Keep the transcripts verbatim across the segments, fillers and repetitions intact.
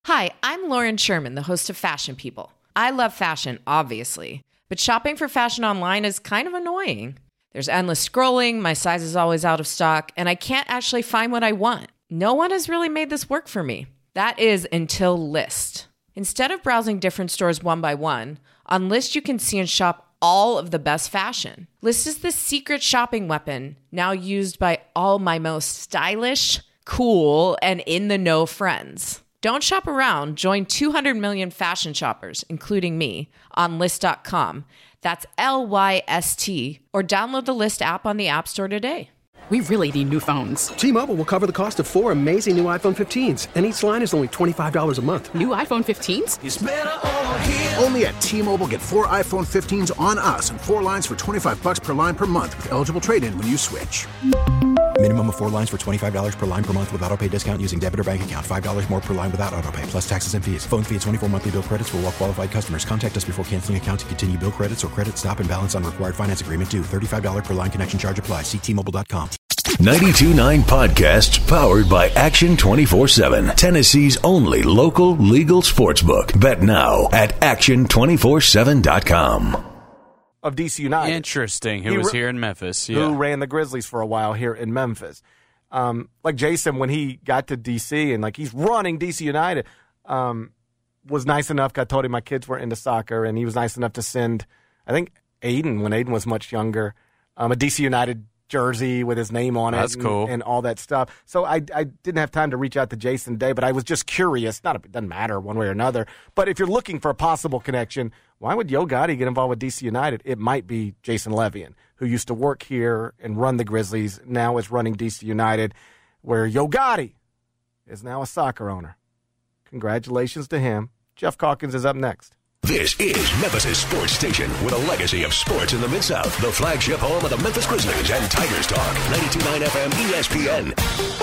Hi, I'm Lauren Sherman, the host of Fashion People. I love fashion, obviously, but shopping for fashion online is kind of annoying. There's endless scrolling, my size is always out of stock, and I can't actually find what I want. No one has really made this work for me. That is until Lyst. Instead of browsing different stores one by one, on Lyst you can see and shop all of the best fashion. Lyst is the secret shopping weapon, now used by all my most stylish, cool, and in-the-know friends. Don't shop around. Join two hundred million fashion shoppers, including me, on Lyst dot com. That's L Y S T. Or download the Lyst app on the App Store today. We really need new phones. T-Mobile will cover the cost of four amazing new iPhone fifteens, and each line is only twenty-five dollars a month. New iPhone fifteens? It's better over here. Only at T-Mobile, get four iPhone fifteens on us and four lines for twenty-five dollars per line per month with eligible trade-in when you switch. Minimum of four lines for twenty-five dollars per line per month with autopay discount using debit or bank account. five dollars more per line without autopay, plus taxes and fees. Phone fee at twenty-four monthly bill credits for well-qualified customers. Contact us before canceling account to continue bill credits or credit stop and balance on required finance agreement due. thirty-five dollars per line connection charge applies. See T Mobile dot com. ninety-two point nine Podcasts powered by Action twenty-four seven. Tennessee's only local legal sportsbook. Bet now at action two four seven dot com. Of D C United. Interesting. Who He was ra- here in Memphis. Yeah. Who ran the Grizzlies for a while here in Memphis. Um, like Jason, when he got to D C and like he's running D C United, um, was nice enough. I told him my kids were into soccer, and he was nice enough to send, I think, Aiden, when Aiden was much younger, um, a D C United jersey with his name on it. That's and, cool. and all that stuff. So I, I didn't have time to reach out to Jason today, but I was just curious. Not, it doesn't matter one way or another. But if you're looking for a possible connection, why would Yo Gotti get involved with D C United? It might be Jason Levian, who used to work here and run the Grizzlies, now is running D C United, where Yo Gotti is now a soccer owner. Congratulations to him. Jeff Calkins is up next. This is Memphis' sports station with a legacy of sports in the Mid-South. The flagship home of the Memphis Grizzlies and Tigers Talk. ninety-two point nine F M E S P N.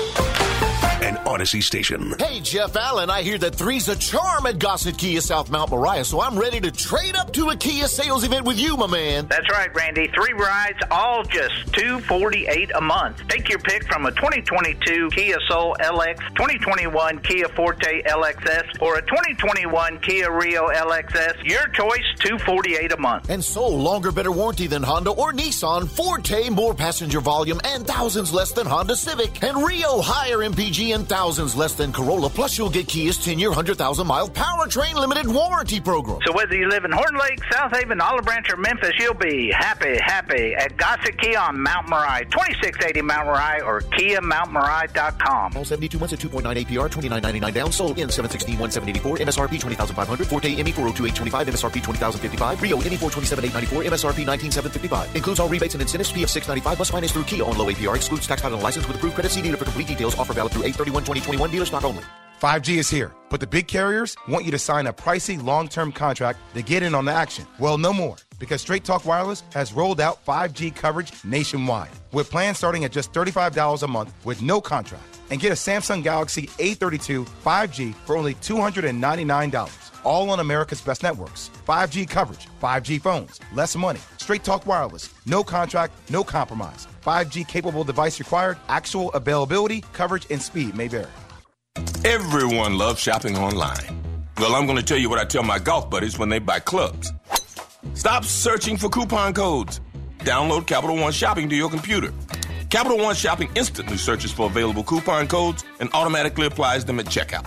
An Odyssey station. Hey, Jeff Allen, I hear that three's a charm at Gossett Kia South Mount Moriah, so I'm ready to trade up to a Kia sales event with you, my man. That's right, Randy. Three rides, all just two hundred forty-eight dollars a month. Take your pick from a twenty twenty-two Kia Soul L X, twenty twenty-one Kia Forte L X S, or a twenty twenty-one Kia Rio L X S. Your choice, two hundred forty-eight dollars a month. And Soul, longer, better warranty than Honda or Nissan. Forte, more passenger volume and thousands less than Honda Civic. And Rio, higher M P G and thousands less than Corolla. Plus, you'll get Kia's ten-year, one hundred thousand mile powertrain limited warranty program. So whether you live in Horn Lake, South Haven, Olive Branch, or Memphis, you'll be happy, happy at Gossett Kia on Mount Moriah, twenty-six eighty Mount Moriah, or Kia Mount Moriah dot com. All seventy-two months at two point nine A P R, twenty-nine ninety-nine down. Sold in seven sixteen, seventeen eighty-four. M S R P twenty thousand five hundred. Forte M E four oh two eight twenty-five. M S R P twenty thousand fifty-five. Rio M E four twenty-seven eight ninety-four. M S R P nineteen seven fifty-five. Includes all rebates and incentives. P F six ninety-five. Bus finance through Kia on low A P R. Excludes tax title and license with approved credit. See dealer for complete details. Offer valid through eight thirty-one twenty twenty-one. Dealer stock only. five G is here, but the big carriers want you to sign a pricey long-term contract to get in on the action. Well, no more, because Straight Talk Wireless has rolled out five G coverage nationwide, with plans starting at just thirty-five dollars a month with no contract. And get a Samsung Galaxy A thirty-two five G for only two hundred ninety-nine dollars. All on America's best networks. five G coverage, five G phones, less money. Straight Talk Wireless, no contract, no compromise. five G capable device required, actual availability, coverage, and speed may vary. Everyone loves shopping online. Well, I'm going to tell you what I tell my golf buddies when they buy clubs. Stop searching for coupon codes. Download Capital One Shopping to your computer. Capital One Shopping instantly searches for available coupon codes and automatically applies them at checkout.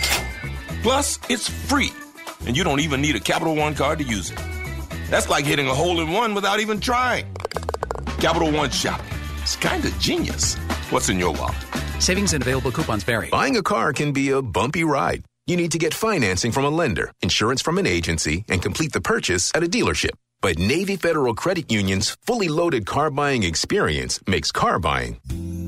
Plus, it's free, and you don't even need a Capital One card to use it. That's like hitting a hole-in-one without even trying. Capital One Shopping. It's kind of genius. What's in your wallet? Savings and available coupons vary. Buying a car can be a bumpy ride. You need to get financing from a lender, insurance from an agency, and complete the purchase at a dealership. But Navy Federal Credit Union's fully loaded car buying experience makes car buying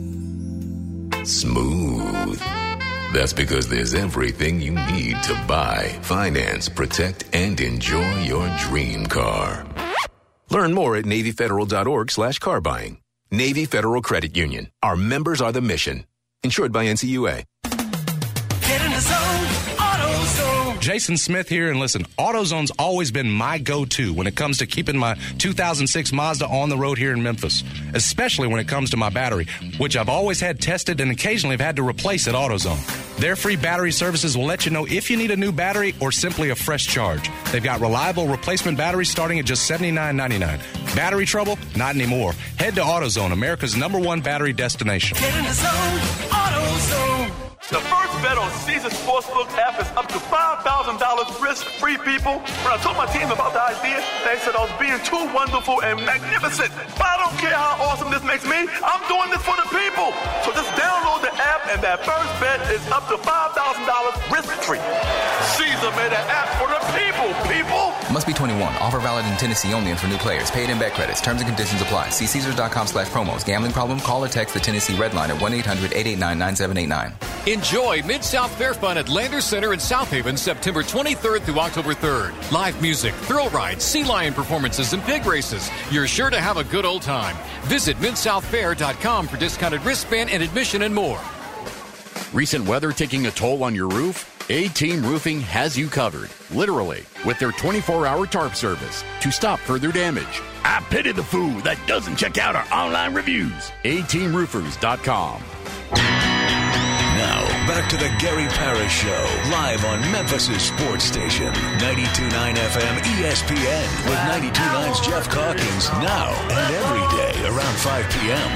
smooth. That's because there's everything you need to buy, finance, protect, and enjoy your dream car. Learn more at NavyFederal.org slash car buying. Navy Federal Credit Union. Our members are the mission. Insured by N C U A. Get in the zone, AutoZone. Jason Smith here, and listen, AutoZone's always been my go-to when it comes to keeping my two thousand six Mazda on the road here in Memphis, especially when it comes to my battery, which I've always had tested and occasionally have had to replace at AutoZone. Their free battery services will let you know if you need a new battery or simply a fresh charge. They've got reliable replacement batteries starting at just seventy-nine ninety-nine. Battery trouble? Not anymore. Head to AutoZone, America's number one battery destination. Get in the zone, AutoZone. The first bet on Caesars Sportsbook app is up to five thousand dollars risk-free, people. When I told my team about the idea, they said I was being too wonderful and magnificent. But I don't care how awesome this makes me. I'm doing this for the people. So just download the app, and that first bet is up to five thousand dollars risk-free. Caesar made an app for the people, people. Must be twenty-one. Offer valid in Tennessee only and for new players. Paid in bet credits. Terms and conditions apply. See Caesars.com slash promos. Gambling problem? Call or text the Tennessee Red Line at one eight hundred eight eight nine nine seven eight nine. Enjoy Mid-South Fair Fun at Landers Center in South Haven, September twenty-third through October third. Live music, thrill rides, sea lion performances, and pig races. You're sure to have a good old time. Visit mid south fair dot com for discounted wristband and admission and more. Recent weather taking a toll on your roof? A-Team Roofing has you covered, literally, with their twenty-four hour tarp service to stop further damage. I pity the fool that doesn't check out our online reviews. A team roofers dot com. Now, back to the Gary Parrish Show, live on Memphis' sports station, ninety-two point nine F M E S P N, with ninety-two point nine's Jeff Calkins, now and every day around five p.m.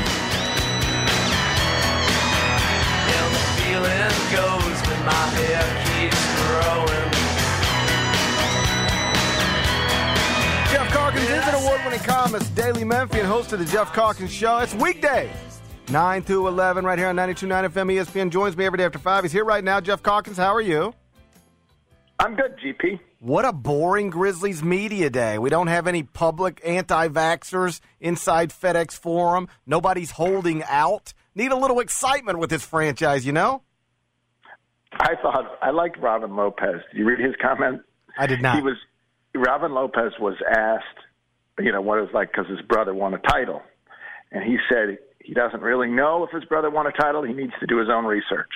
Yeah, the feeling goes when my hair keeps growing. Jeff Calkins is an award-winning columnist, Daily Memphian, host of the Jeff Calkins Show. It's weekdays. nine to eleven right here on ninety-two point nine F M E S P N. Joins me every day after five. He's here right now. Jeff Calkins, how are you? I'm good, G P. What a boring Grizzlies media day. We don't have any public anti-vaxxers inside FedEx Forum. Nobody's holding out. Need a little excitement with this franchise, you know? I thought, I liked Robin Lopez. Did you read his comment? I did not. He was, Robin Lopez was asked, you know, what it was like because his brother won a title. And he said, he doesn't really know if his brother won a title. He needs to do his own research.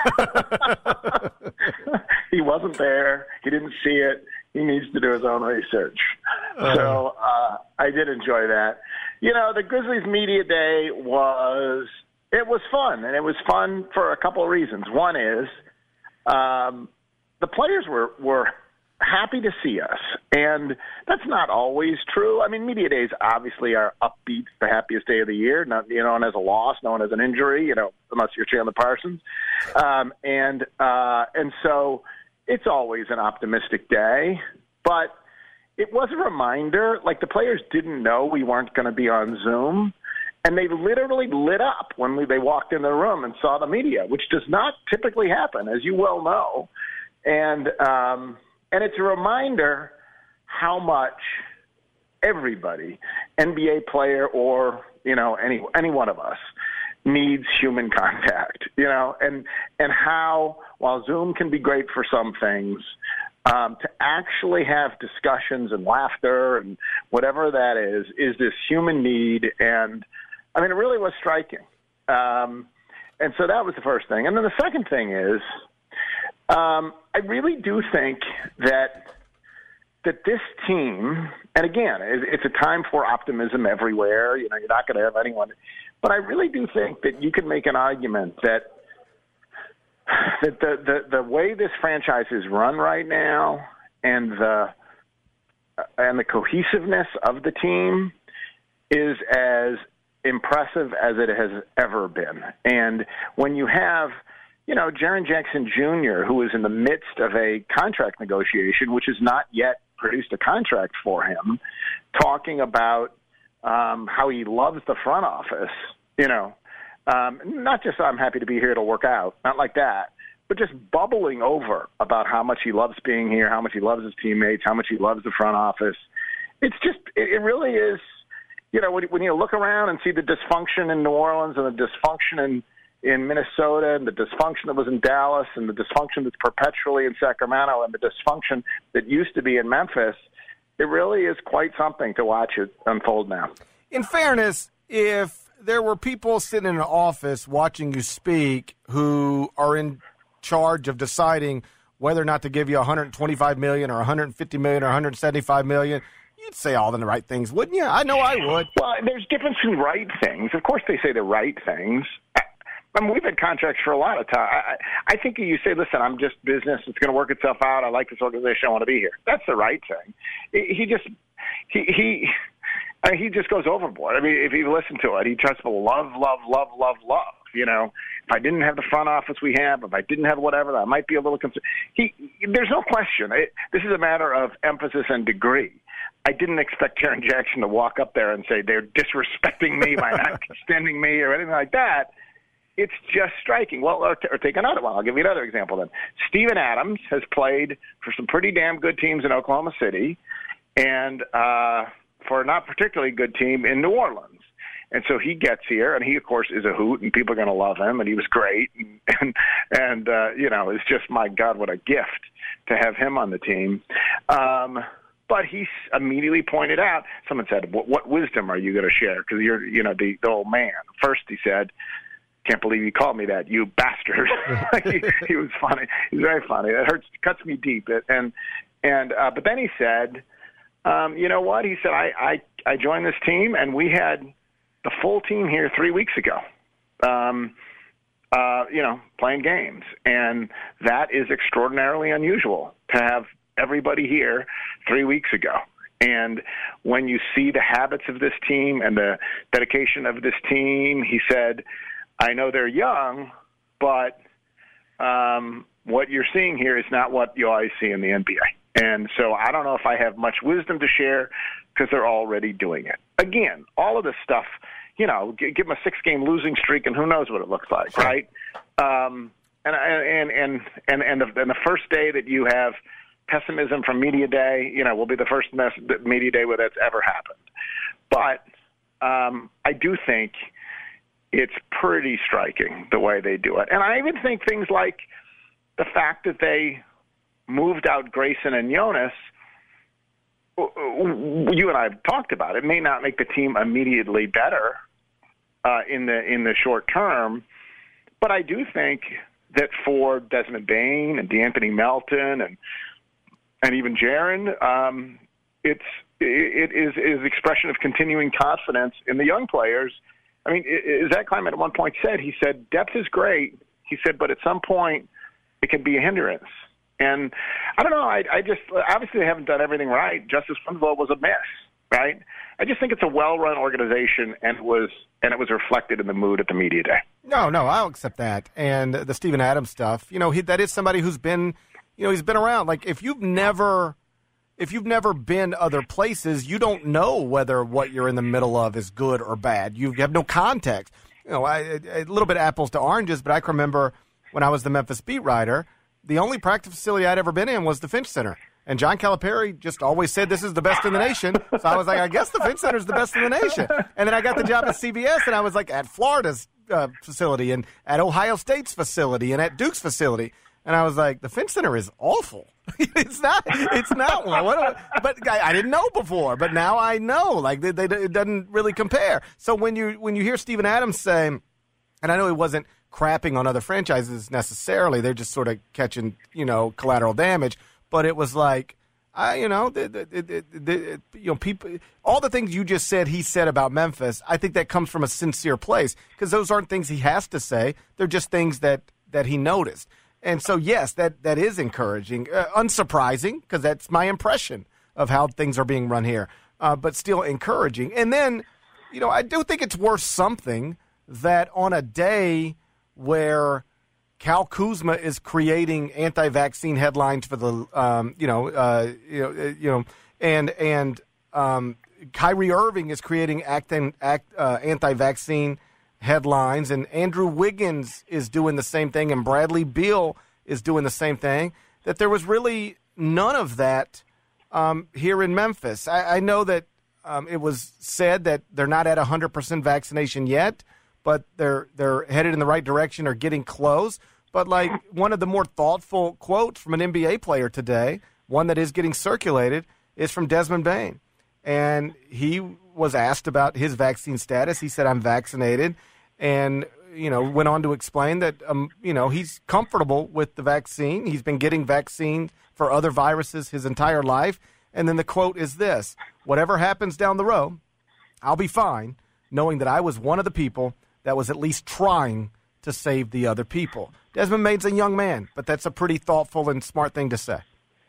He wasn't there. He didn't see it. He needs to do his own research. Uh, so uh, I did enjoy that. You know, the Grizzlies media day was, it was fun. And it was fun for a couple of reasons. One is um, the players were, were happy to see us. And that's not always true. I mean, media days obviously are upbeat, the happiest day of the year, not, you know, and as a loss, known as an injury, you know, unless you're Chandler Parsons. Um, and, uh, and so it's always an optimistic day, but it was a reminder, like the players didn't know we weren't going to be on Zoom. And they literally lit up when we, they walked in the room and saw the media, which does not typically happen, as you well know. And, um, And it's a reminder how much everybody, N B A player or, you know, any any one of us, needs human contact, you know, and and how, while Zoom can be great for some things, um, to actually have discussions and laughter and whatever that is, is this human need. And, I mean, it really was striking. Um, and so that was the first thing. And then the second thing is, Um, I really do think that that this team, and again, it's a time for optimism everywhere. You know, you're not going to have anyone, but I really do think that you can make an argument that that the the, the way this franchise is run right now, and the and the cohesiveness of the team is as impressive as it has ever been. And when you have, you know, Jaren Jackson Junior, who is in the midst of a contract negotiation, which has not yet produced a contract for him, talking about um, how he loves the front office, you know, um, not just I'm happy to be here to work out, not like that, but just bubbling over about how much he loves being here, how much he loves his teammates, how much he loves the front office. It's just, it, it really is, you know, when, when you look around and see the dysfunction in New Orleans and the dysfunction in in Minnesota, and the dysfunction that was in Dallas, and the dysfunction that's perpetually in Sacramento, and the dysfunction that used to be in Memphis, it really is quite something to watch it unfold now. In fairness, if there were people sitting in an office watching you speak who are in charge of deciding whether or not to give you one hundred twenty-five million dollars or one hundred fifty million dollars or one hundred seventy-five million dollars, you'd say all the right things, wouldn't you? I know I would. Well, there's difference in right things. Of course they say the right things. I mean, we've had contracts for a lot of time. I, I think you say, listen, I'm just business. It's going to work itself out. I like this organization. I want to be here. That's the right thing. He just he he I mean, he just goes overboard. I mean, if you listen to it, he tries to love, love, love, love, love. You know, if I didn't have the front office we have, if I didn't have whatever, I might be a little concerned. He, there's no question. It, this is a matter of emphasis and degree. I didn't expect Jaren Jackson to walk up there and say they're disrespecting me by not extending me or anything like that. It's just striking. Well, or, t- or take another one. I'll give you another example then. Steven Adams has played for some pretty damn good teams in Oklahoma City and uh, for a not particularly good team in New Orleans. And so he gets here, and he, of course, is a hoot, and people are going to love him, and he was great. And, and, and uh, you know, it's just, my God, what a gift to have him on the team. Um, but he immediately pointed out, someone said, what, what wisdom are you going to share? Because you're, you know, the, the old man. First, he said, can't believe you called me that, you bastard. he, he was funny. He was very funny. It hurts, cuts me deep. And and uh, but then he said, um, you know what? He said, I, I I joined this team, and we had the full team here three weeks ago. Um, uh, you know, playing games, and that is extraordinarily unusual to have everybody here three weeks ago. And when you see the habits of this team and the dedication of this team, he said, I know they're young, but um, what you're seeing here is not what you always see in the N B A. And so I don't know if I have much wisdom to share because they're already doing it. Again, all of this stuff, you know, give them a six-game losing streak, and who knows what it looks like, right? Um, and and and and and the, and the first day that you have pessimism from media day, you know, will be the first mess, media day where that's ever happened. But um, I do think it's pretty striking the way they do it. And I even think things like the fact that they moved out Grayson and Jonas, you and I have talked about it, may not make the team immediately better uh, in the in the short term, but I do think that for Desmond Bane and DeAnthony Melton and and even Jaren, um, it's it is is expression of continuing confidence in the young players. I mean, Zach Kleiman at one point said, he said, depth is great. He said, but at some point it can be a hindrance. And I don't know. I, I just obviously they haven't done everything right. Justice Winslow was a mess, right? I just think it's a well-run organization, and it was and it was reflected in the mood at the media day. No, no, I'll accept that. And the Steven Adams stuff, you know, he, that is somebody who's been, you know, he's been around. Like if you've never. If you've never been other places, you don't know whether what you're in the middle of is good or bad. You have no context. You know, I, a little bit apples to oranges, but I can remember when I was the Memphis beat writer, the only practice facility I'd ever been in was the Finch Center. And John Calipari just always said this is the best in the nation. So I was like, I guess the Finch Center is the best in the nation. And then I got the job at C B S, and I was like at Florida's uh, facility and at Ohio State's facility and at Duke's facility. And I was like, the Finch Center is awful. it's not. It's not one. What, but I, I didn't know before. But now I know. Like they, they, it doesn't really compare. So when you when you hear Steven Adams say, and I know he wasn't crapping on other franchises necessarily. They're just sort of catching, you know, collateral damage. But it was like, I, you know, the, the, the, the, you know, people. All the things you just said, he said about Memphis. I think that comes from a sincere place because those aren't things he has to say. They're just things that that he noticed. And so, yes, that, that is encouraging. Uh, unsurprising, because that's my impression of how things are being run here, uh, but still encouraging. And then, you know, I do think it's worth something that on a day where Cal Kuzma is creating anti-vaccine headlines for the, um, you know, uh, you know, uh, you know, and and um, Kyrie Irving is creating act, act, uh, anti-vaccine headlines, and Andrew Wiggins is doing the same thing, and Bradley Beal is doing the same thing, that there was really none of that um, here in Memphis. I, I know that um, it was said that they're not at one hundred percent vaccination yet, but they're they're headed in the right direction or getting close. But like one of the more thoughtful quotes from an N B A player today, one that is getting circulated, is from Desmond Bane. And he was asked about his vaccine status. He said, I'm vaccinated. And you know, went on to explain that, um, you know, he's comfortable with the vaccine. He's been getting vaccines for other viruses his entire life. And then the quote is this: whatever happens down the road, I'll be fine, knowing that I was one of the people that was at least trying to save the other people. Desmond Bane's a young man, but that's a pretty thoughtful and smart thing to say.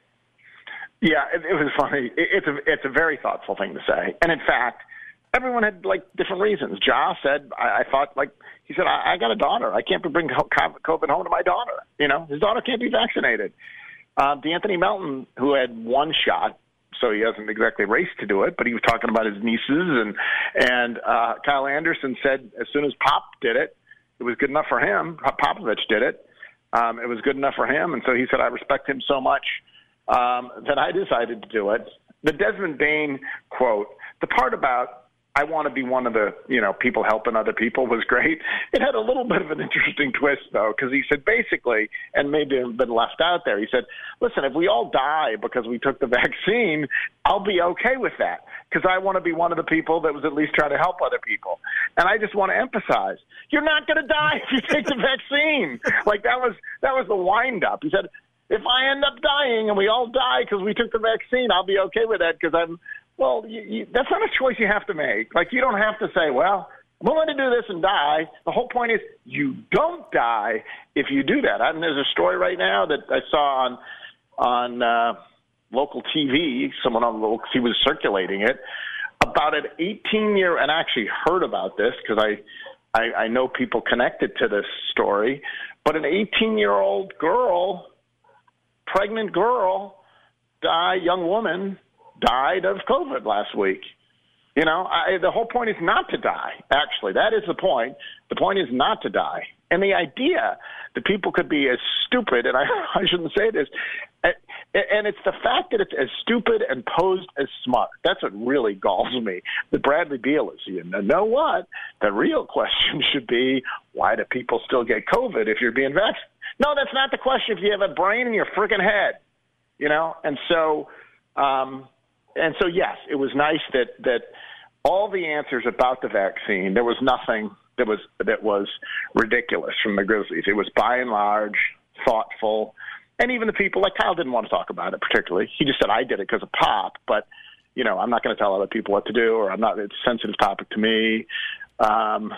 Yeah, it, it was funny. It, it's a it's a very thoughtful thing to say. And in fact, everyone had like different reasons. Ja said, I, I thought like he said, I, I got a daughter. I can't bring COVID home to my daughter. You know, his daughter can't be vaccinated. Uh, D'Anthony Melton, who had one shot, so he hasn't exactly raced to do it, but he was talking about his nieces, and and uh, Kyle Anderson said as soon as Pop did it, it was good enough for him. Popovich did it. Um, it was good enough for him, and so he said, I respect him so much um, that I decided to do it. The Desmond Bane quote, the part about I want to be one of the, you know, people helping other people was great. It had a little bit of an interesting twist, though, because he said basically, and maybe have been left out there, he said, listen, if we all die because we took the vaccine, I'll be okay with that because I want to be one of the people that was at least trying to help other people. And I just want to emphasize, you're not going to die if you take the vaccine. Like that was that was the wind-up. He said, if I end up dying and we all die because we took the vaccine, I'll be okay with that because I'm, well, you, you, that's not a choice you have to make. Like, you don't have to say, well, I'm willing to do this and die. The whole point is you don't die if you do that. I mean, there's a story right now that I saw on on uh, local T V. Someone on local T V was circulating it about an eighteen-year, and I actually heard about this because I, I, I know people connected to this story, but an eighteen-year-old girl, pregnant girl, die, young woman, died of COVID last week. You know, I, the whole point is not to die, actually. That is the point. The point is not to die. And the idea that people could be as stupid, and I, I shouldn't say this, and it's the fact that it's as stupid and posed as smart. That's what really galls me. The Bradley Beal is, you know what? The real question should be, why do people still get COVID if you're being vaccinated? No, that's not the question if you have a brain in your freaking head. You know, and so... Um, And so, yes, it was nice that, that all the answers about the vaccine, there was nothing that was that was ridiculous from the Grizzlies. It was by and large thoughtful. And even the people, like Kyle didn't want to talk about it particularly. He just said, I did it because of Pop. But, you know, I'm not going to tell other people what to do, or I'm not, it's a sensitive topic to me. Um,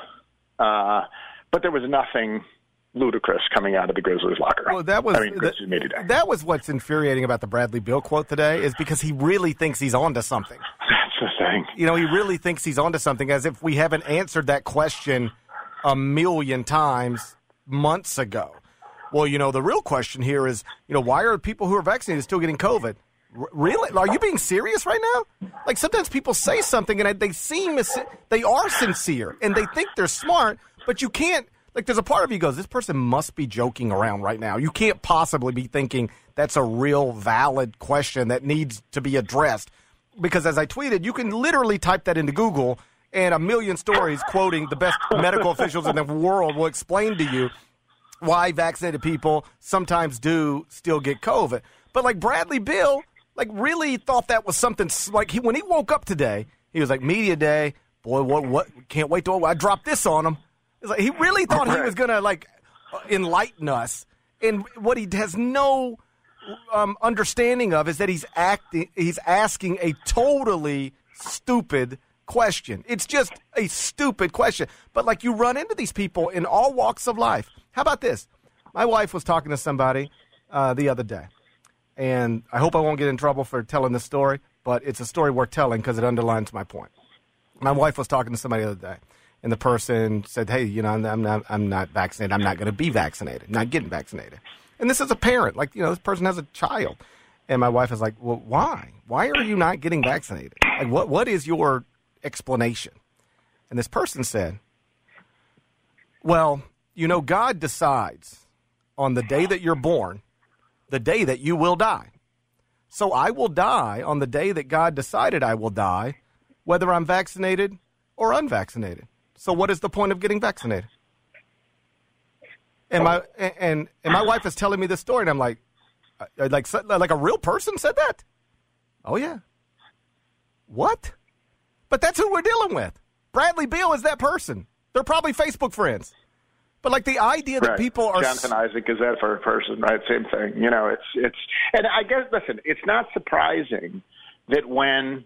uh, but there was nothing ludicrous coming out of the Grizzlies locker room. Well, that was I mean, Grizzlies media day. That was what's infuriating about the Bradley Beal quote today, is because he really thinks he's onto something. That's the thing. You know, he really thinks he's onto something, as if we haven't answered that question a million times months ago. Well, you know, the real question here is, you know, why are people who are vaccinated still getting COVID? R- really? Are you being serious right now? Like, sometimes people say something and they seem, they are sincere and they think they're smart, but you can't. Like, there's a part of you goes, this person must be joking around right now. You can't possibly be thinking that's a real valid question that needs to be addressed. Because as I tweeted, you can literally type that into Google and a million stories quoting the best medical officials in the world will explain to you why vaccinated people sometimes do still get COVID. But like Bradley Beal, like really thought that was something, like he, when he woke up today, he was like, media day, boy, what, what, can't wait till I drop this on him. It's like he really thought he was going to, like, enlighten us. And what he has no um, understanding of is that he's acting, he's asking a totally stupid question. It's just a stupid question. But, like, you run into these people in all walks of life. How about this? My wife was talking to somebody uh, the other day. And I hope I won't get in trouble for telling this story, but it's a story worth telling because it underlines my point. My wife was talking to somebody the other day. And the person said, hey, you know, I'm, I'm not I'm not vaccinated. I'm not going to be vaccinated. Not getting vaccinated. And this is a parent. Like, you know, this person has a child. And my wife is like, well, why? Why are you not getting vaccinated? Like, what what is your explanation? And this person said, well, you know, God decides on the day that you're born, the day that you will die. So I will die on the day that God decided I will die, whether I'm vaccinated or unvaccinated. So what is the point of getting vaccinated? And my and and my wife is telling me this story, and I'm like, like like a real person said that? Oh yeah. What? But that's who we're dealing with. Bradley Beal is that person. They're probably Facebook friends. But like the idea that right. people are Jonathan Isaac is that for a person, right? Same thing. You know, it's it's, and I guess listen, it's not surprising that when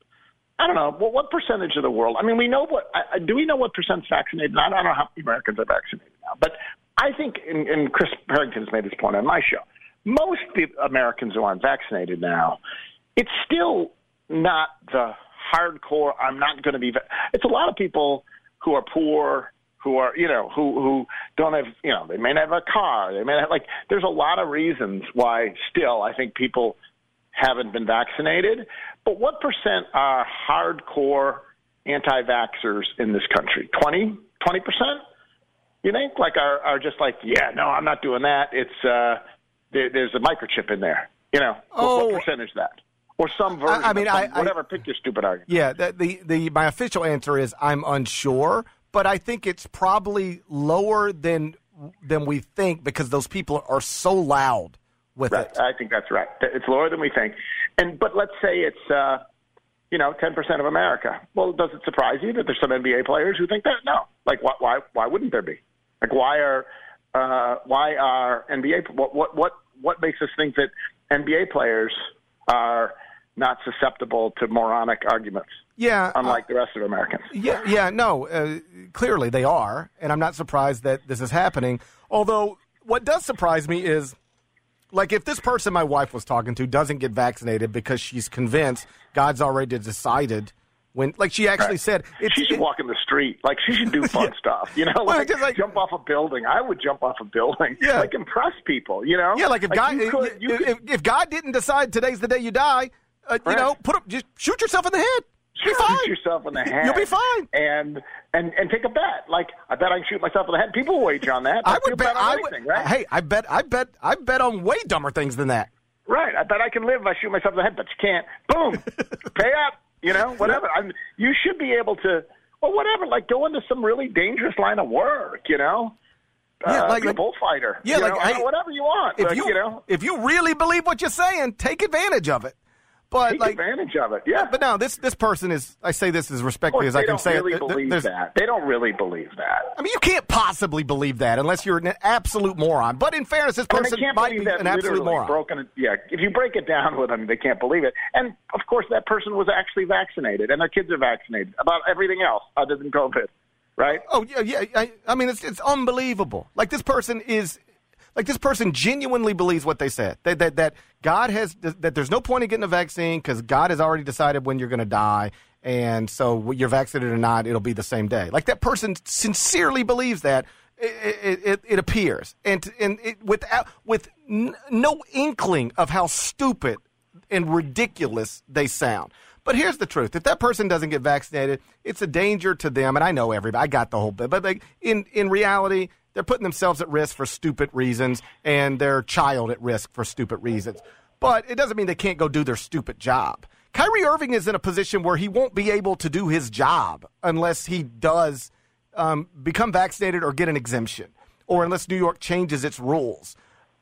I don't know what, what percentage of the world. I mean, we know what. I, do we know what percent's vaccinated? I don't know how many Americans are vaccinated now, but I think, and, and Chris Harrington's made this point on my show. Most people, Americans who aren't vaccinated now, it's still not the hardcore. I'm not going to be. Va-. It's a lot of people who are poor. Who are, you know, who, who don't have, you know, they may not have a car. They may have, like, there's a lot of reasons why still I think people haven't been vaccinated. But what percent are hardcore anti-vaxxers in this country? twenty, twenty percent? You think? Like, are, are just like, yeah, no, I'm not doing that. It's, uh, there, there's a microchip in there. You know, oh, what, what percent is that? Or some version I, I mean, of some, I, whatever, pick your stupid argument. Yeah, the, the, the, my official answer is I'm unsure. But I think it's probably lower than than we think because those people are so loud with right. it. I think that's right. It's lower than we think. And but let's say it's uh, you know ten percent of America. Well, does it surprise you that there's some N B A players who think that? No. Like why why why wouldn't there be? Like why are uh, why are N B A what what what what makes us think that N B A players are not susceptible to moronic arguments? Yeah, unlike uh, the rest of Americans. Yeah, yeah, no, uh, clearly they are, and I'm not surprised that this is happening. Although, what does surprise me is, like, if this person my wife was talking to doesn't get vaccinated because she's convinced God's already decided when, like, she actually right. said, it's, she should it, walk in the street, like she should do fun yeah. stuff, you know, like, well, like jump off a building. I would jump off a building, yeah, like impress people, you know. Yeah, like if like God, you could, you if, could, if, if God didn't decide today's the day you die, uh, right. you know, put up, just shoot yourself in the head. Be shoot fine. yourself in the head. You'll be fine. And and and take a bet. Like I bet I can shoot myself in the head. People wager on that. I would bet. bet on I anything, would. right? Hey, I bet. I bet. I bet on way dumber things than that. Right. I bet I can live if I shoot myself in the head, but you can't. Boom. Pay up. You know, whatever. I'm, you should be able to. Well, whatever. Like go into some really dangerous line of work. You know. Yeah, uh, like be like, a bullfighter. Yeah, you like know, hey, whatever you want. If like, you, you know, if you really believe what you're saying, take advantage of it. But Take like, advantage of it, yeah. But now this this person is, I say this as respectfully as I can say it. They don't really believe There's, that. They don't really believe that. I mean, you can't possibly believe that unless you're an absolute moron. But in fairness, this person I mean, might be an absolute moron. Broken, yeah, if you break it down with them, they can't believe it. And, of course, that person was actually vaccinated, and their kids are vaccinated about everything else other than COVID, right? Oh, yeah, yeah. I, I mean, it's it's unbelievable. Like, this person is... Like, this person genuinely believes what they said, that that, that God has, that there's no point in getting a vaccine because God has already decided when you're going to die, and so you're vaccinated or not, it'll be the same day. Like, that person sincerely believes that, it, it, it appears, and and it, without, with n- no inkling of how stupid and ridiculous they sound. But here's the truth. If that person doesn't get vaccinated, it's a danger to them, and I know everybody, I got the whole bit, but like in, in reality, they're putting themselves at risk for stupid reasons and their child at risk for stupid reasons. But it doesn't mean they can't go do their stupid job. Kyrie Irving is in a position where he won't be able to do his job unless he does um, become vaccinated or get an exemption, or unless New York changes its rules.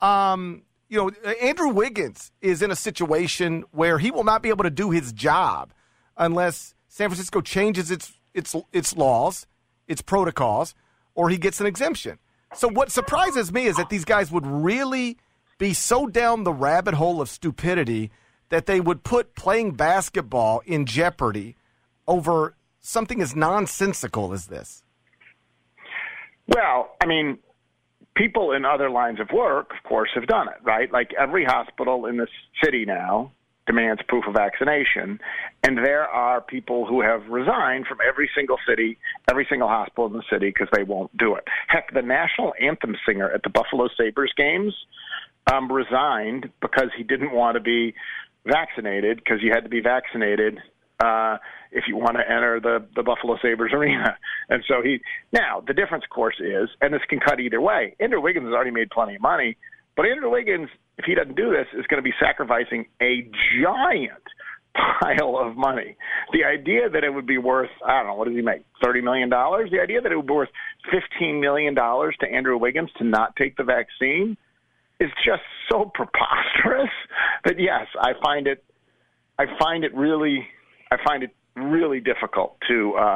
Um, you know, Andrew Wiggins is in a situation where he will not be able to do his job unless San Francisco changes its its its laws, its protocols, or he gets an exemption. So what surprises me is that these guys would really be so down the rabbit hole of stupidity that they would put playing basketball in jeopardy over something as nonsensical as this. Well, I mean, people in other lines of work, of course, have done it, right? Like every hospital in this city now demands proof of vaccination, and there are people who have resigned from every single city, every single hospital in the city because they won't do it. Heck, the national anthem singer at the Buffalo Sabres games um, resigned because he didn't want to be vaccinated, because you had to be vaccinated uh, if you want to enter the, the Buffalo Sabres arena. And so he – now, the difference, of course, is, and this can cut either way, Andrew Wiggins has already made plenty of money, but Andrew Wiggins, if he doesn't do this, is going to be sacrificing a giant pile of money. The idea that it would be worth, I don't know, what does he make, thirty million dollars? The idea that it would be worth fifteen million dollars to Andrew Wiggins to not take the vaccine is just so preposterous that, yes, I find it I find it really I find it really difficult to uh,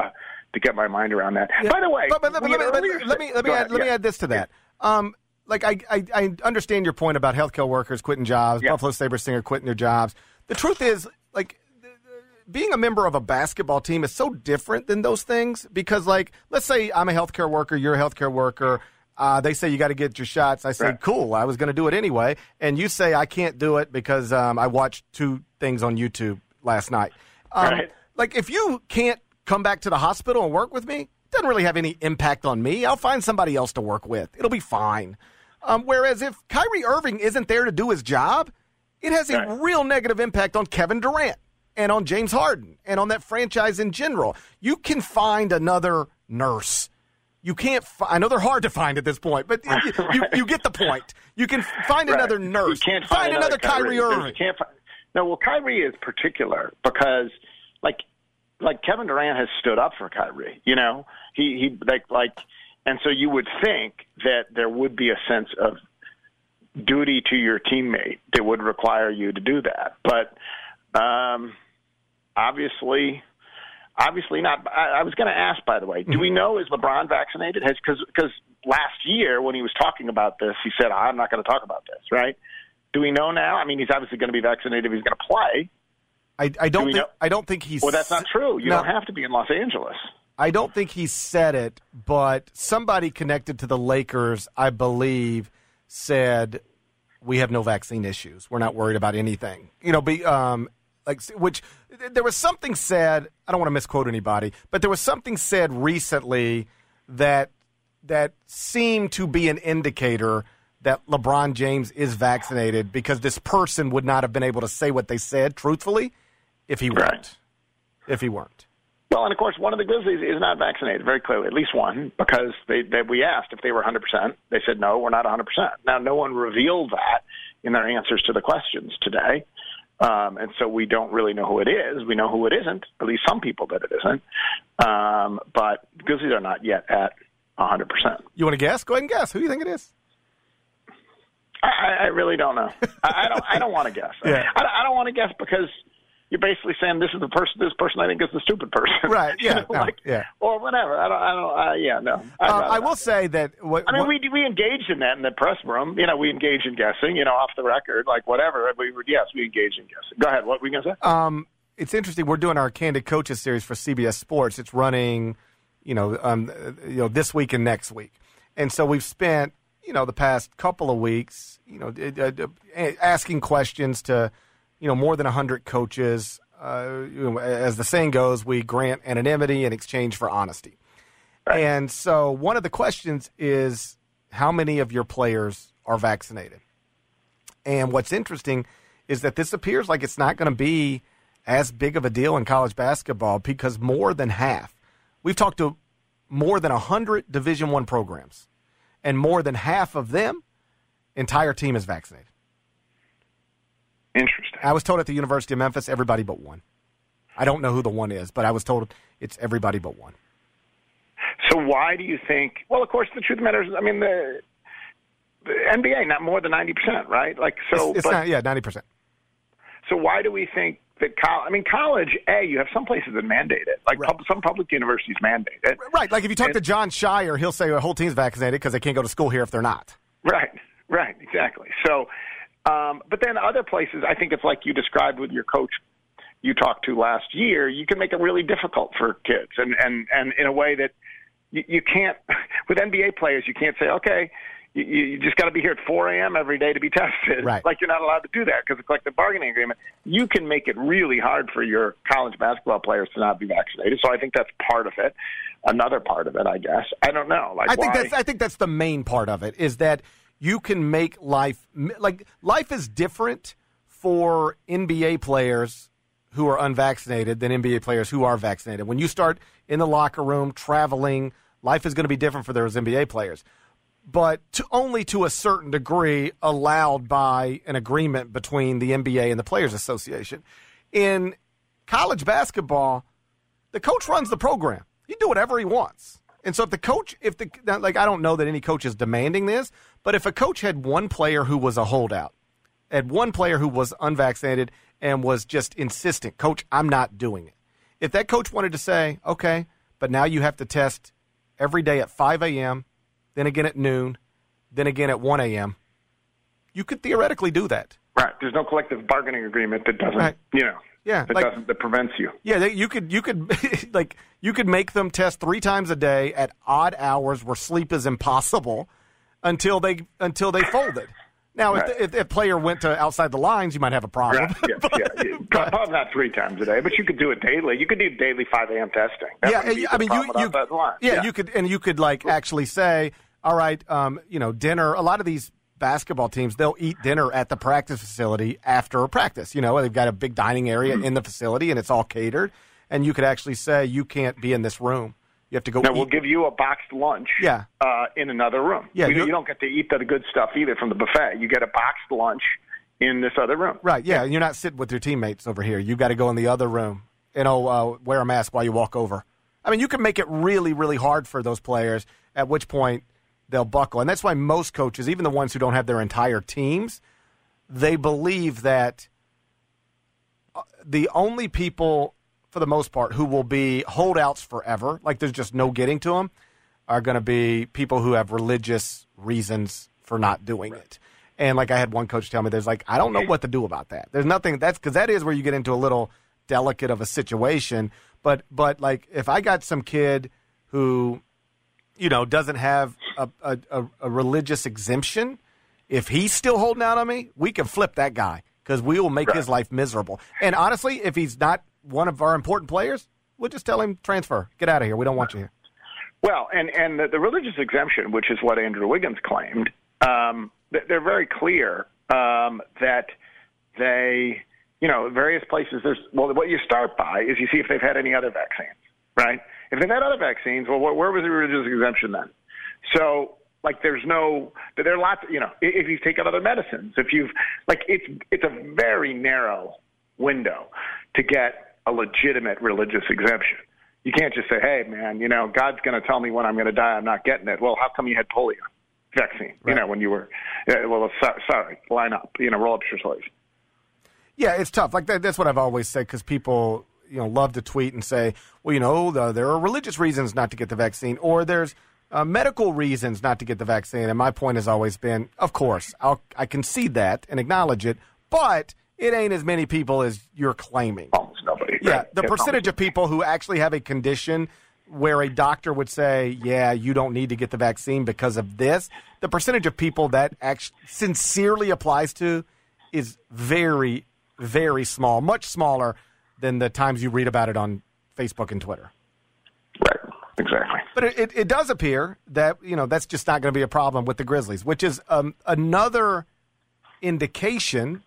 to get my mind around that. Yeah. By the way, but, but, but, we let, had me, earlier but let me let me Go add, ahead, let me yeah. add this to that. Um, like I, I I understand your point about healthcare workers quitting jobs, Yeah. Buffalo Sabres singer quitting their jobs. The truth is, like, being a member of a basketball team is so different than those things because, like, let's say I'm a healthcare worker, you're a healthcare worker. Uh, they say you got to get your shots. I say, Right. cool, I was going to do it anyway. And you say I can't do it because um, I watched two things on YouTube last night. Um, Right. Like, if you can't come back to the hospital and work with me, it doesn't really have any impact on me. I'll find somebody else to work with. It'll be fine. Um, whereas if Kyrie Irving isn't there to do his job, it has a Right. real negative impact on Kevin Durant and on James Harden and on that franchise in general. You can find another nurse. You can't. Fi- I know they're hard to find at this point, but you, you, you get the point. You can find Right. another nurse. You can't find, find, another Kyrie, There's- Irving. You can't find, no, well, Kyrie is particular because, like, like Kevin Durant has stood up for Kyrie. You know, he he like like, and so you would think that there would be a sense of duty to your teammate that would require you to do that, but um, obviously. Obviously not. I, I was going to ask, by the way, do we know, is LeBron vaccinated? Has Because last year when he was talking about this, he said, I'm not going to talk about this, right? Do we know now? I mean, he's obviously going to be vaccinated if he's going to play. I, I don't Do we think. know? I don't think he's. Well, that's not true. You No. don't have to be in Los Angeles. I don't think he said it, but somebody connected to the Lakers, I believe, said we have no vaccine issues. We're not worried about anything. You know, be um, like which there was something said. I don't want to misquote anybody, but there was something said recently that that seemed to be an indicator that LeBron James is vaccinated because this person would not have been able to say what they said truthfully if he weren't. Right. If he weren't. Well, and of course, one of the Grizzlies is not vaccinated, very clearly, at least one, because they, they we asked if they were one hundred percent. They said, no, we're not one hundred percent. Now, no one revealed that in their answers to the questions today. Um, and so we don't really know who it is. We know who it isn't, at least some people that it isn't. Um, but Grizzlies are not yet at one hundred percent. You want to guess? Go ahead and guess. Who do you think it is? I, I really don't know. I, I don't. I don't want to guess. Yeah. I, I don't want to guess because you're basically saying this is the person. This person I think is the stupid person. Right. You Yeah. know, no, like, yeah. or whatever. I don't. I don't. Uh, yeah. No. I'd Uh, rather I not. will say that. What, I mean, what- we we engaged in that in the press room. You know, we engaged in guessing. You know, off the record, like whatever. We were yes, we engaged in guessing. Go ahead. What were you gonna say? Um, it's interesting. We're doing our Candid Coaches series for C B S Sports. It's running, you know, um, you know, this week and next week, and so we've spent, you know, the past couple of weeks, you know, uh, uh, asking questions to, you know, more than a hundred coaches. Uh, you know, as the saying goes, we grant anonymity in exchange for honesty. Right. And so one of the questions is, how many of your players are vaccinated? And what's interesting is that this appears like it's not going to be as big of a deal in college basketball because more than half, we've talked to more than one hundred Division I programs, and more than half of them, entire team is vaccinated. Interesting. I was told at the University of Memphis, everybody but one. I don't know who the one is, but I was told it's everybody but one. So why do you think? Well, of course, the truth of the matter is, I mean, the, the N B A not more than ninety percent, right? Like so. It's, it's but, not, yeah, ninety percent. So why do we think that college? I mean, college. A, you have some places that mandate it, like Right. pub, some public universities mandate it. Right, like if you talk And- to John Shire, he'll say the whole team's vaccinated because they can't go to school here if they're not. Right, right, exactly. So, um, but then other places, I think it's like you described with your coach you talked to last year. You can make it really difficult for kids, and and and in a way that you, you can't with N B A players. You can't say, okay, you, you just got to be here at four a.m. every day to be tested. Right. Like you're not allowed to do that because it's like the bargaining agreement. You can make it really hard for your college basketball players to not be vaccinated. So I think that's part of it. Another part of it, I guess. I don't know. Like I think why? that's I think that's the main part of it is that you can make life like life is different for N B A players who are unvaccinated than N B A players who are vaccinated. When you start in the locker room traveling, life is going to be different for those N B A players, but to, only to a certain degree allowed by an agreement between the N B A and the Players Association. In college basketball, the coach runs the program. He can do whatever he wants. And so if the coach, if the, like, I don't know that any coach is demanding this, but if a coach had one player who was a holdout, had one player who was unvaccinated and was just insistent, coach, I'm not doing it. If that coach wanted to say, okay, but now you have to test every day at five a.m., then again at noon, then again at one a.m., you could theoretically do that. Right. There's no collective bargaining agreement that doesn't, Right. you know, Yeah, that like- doesn't that prevents you. Yeah, they, you could you could like you could make them test three times a day at odd hours where sleep is impossible until they until they folded. Now, Right. if, the, if if a player went to outside the lines, you might have a problem. Right. Yeah, yeah, yeah. Probably not three times a day, but you could do it daily. You could do daily five a.m. testing. That yeah, wouldn't be I the mean, you, problem with you outside the lines. yeah, you could and you could like actually say, all right, um, you know, dinner. A lot of these basketball teams, they'll eat dinner at the practice facility after a practice. You know, they've got a big dining area Mm-hmm. in the facility, and it's all catered. And you could actually say, you can't be in this room. You have to go. Now, eat. we'll give you a boxed lunch Yeah. uh, in another room. Yeah, you, you're- you don't get to eat the good stuff either from the buffet. You get a boxed lunch in this other room. Right, yeah, and you're not sitting with your teammates over here. You've got to go in the other room and oh, uh, wear a mask while you walk over. I mean, you can make it really, really hard for those players, at which point they'll buckle. And that's why most coaches, even the ones who don't have their entire teams, they believe that the only people, for the most part, who will be holdouts forever, like there's just no getting to them, are going to be people who have religious reasons for not doing it. And like I had one coach tell me, there's like, I don't know what to do about that. There's nothing, that's because that is where you get into a little delicate of a situation. But, but like if I got some kid who, you know, doesn't have a, a, a, a religious exemption, if he's still holding out on me, we can flip that guy because we will make his life miserable. And honestly, if he's not one of our important players, we'll just tell him transfer. Get out of here. We don't want you here. Well, and, and the, the religious exemption, which is what Andrew Wiggins claimed, um, they're very clear um, that they, you know, various places, there's, well, what you start by is you see if they've had any other vaccines, right? If they've had other vaccines, well, where was the religious exemption then? So, like, there's no, there are lots, you know, if you've taken other medicines, if you've, like, it's it's a very narrow window to get a legitimate religious exemption. You can't just say, hey, man, you know, God's going to tell me when I'm going to die, I'm not getting it. Well, how come you had polio vaccine, right. you know, when you were, yeah, well, so, sorry, line up, you know, roll up your sleeves. Yeah, it's tough. Like that, that's what I've always said because people, you know, love to tweet and say, well, you know, the, there are religious reasons not to get the vaccine, or there's uh, medical reasons not to get the vaccine. And my point has always been, of course, I'll, I concede that and acknowledge it, but it ain't as many people as you're claiming. Almost nobody. Yeah, right? the yeah, percentage of people who actually have a condition where a doctor would say, yeah, you don't need to get the vaccine because of this, the percentage of people that actually sincerely applies to is very, very small, much smaller than the times you read about it on Facebook and Twitter. Right, exactly. But it, it, it does appear that, you know, that's just not going to be a problem with the Grizzlies, which is um, another indication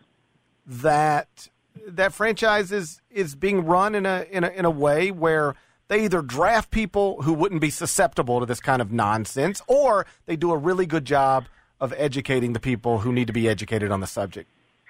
that that franchise is, is being run in a, in a in a way where they either draft people who wouldn't be susceptible to this kind of nonsense, or they do a really good job of educating the people who need to be educated on the subject.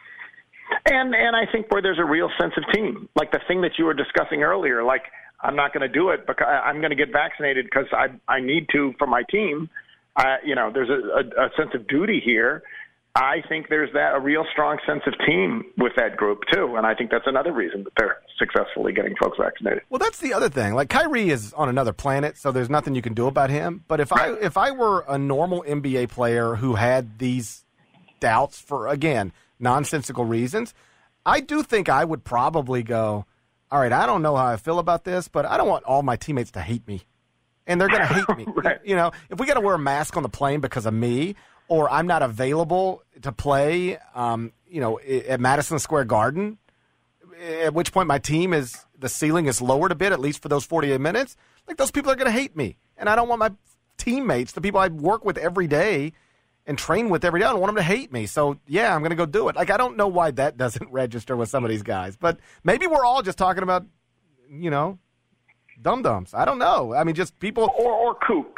And and I think where there's a real sense of team, like the thing that you were discussing earlier, like I'm not going to do it because I'm going to get vaccinated because I I need to for my team. Uh, you know, there's a, a, a sense of duty here. I think there's that a real strong sense of team with that group too, and I think that's another reason that they're successfully getting folks vaccinated. Well, that's the other thing. Like Kyrie is on another planet, so there's nothing you can do about him. But if I if I were a normal N B A player who had these doubts for, again, nonsensical reasons, I do think I would probably go, all right, I don't know how I feel about this, but I don't want all my teammates to hate me. And they're going to hate me. Right. You know, if we got to wear a mask on the plane because of me, or I'm not available to play, um, you know, at Madison Square Garden, at which point my team is, the ceiling is lowered a bit, at least for those forty-eight minutes, like those people are going to hate me. And I don't want my teammates, the people I work with every day and train with every day, I don't want them to hate me. So, yeah, I'm going to go do it. Like, I don't know why that doesn't register with some of these guys. But maybe we're all just talking about, you know, dum-dums. I don't know. I mean, just people. Or, or kooks.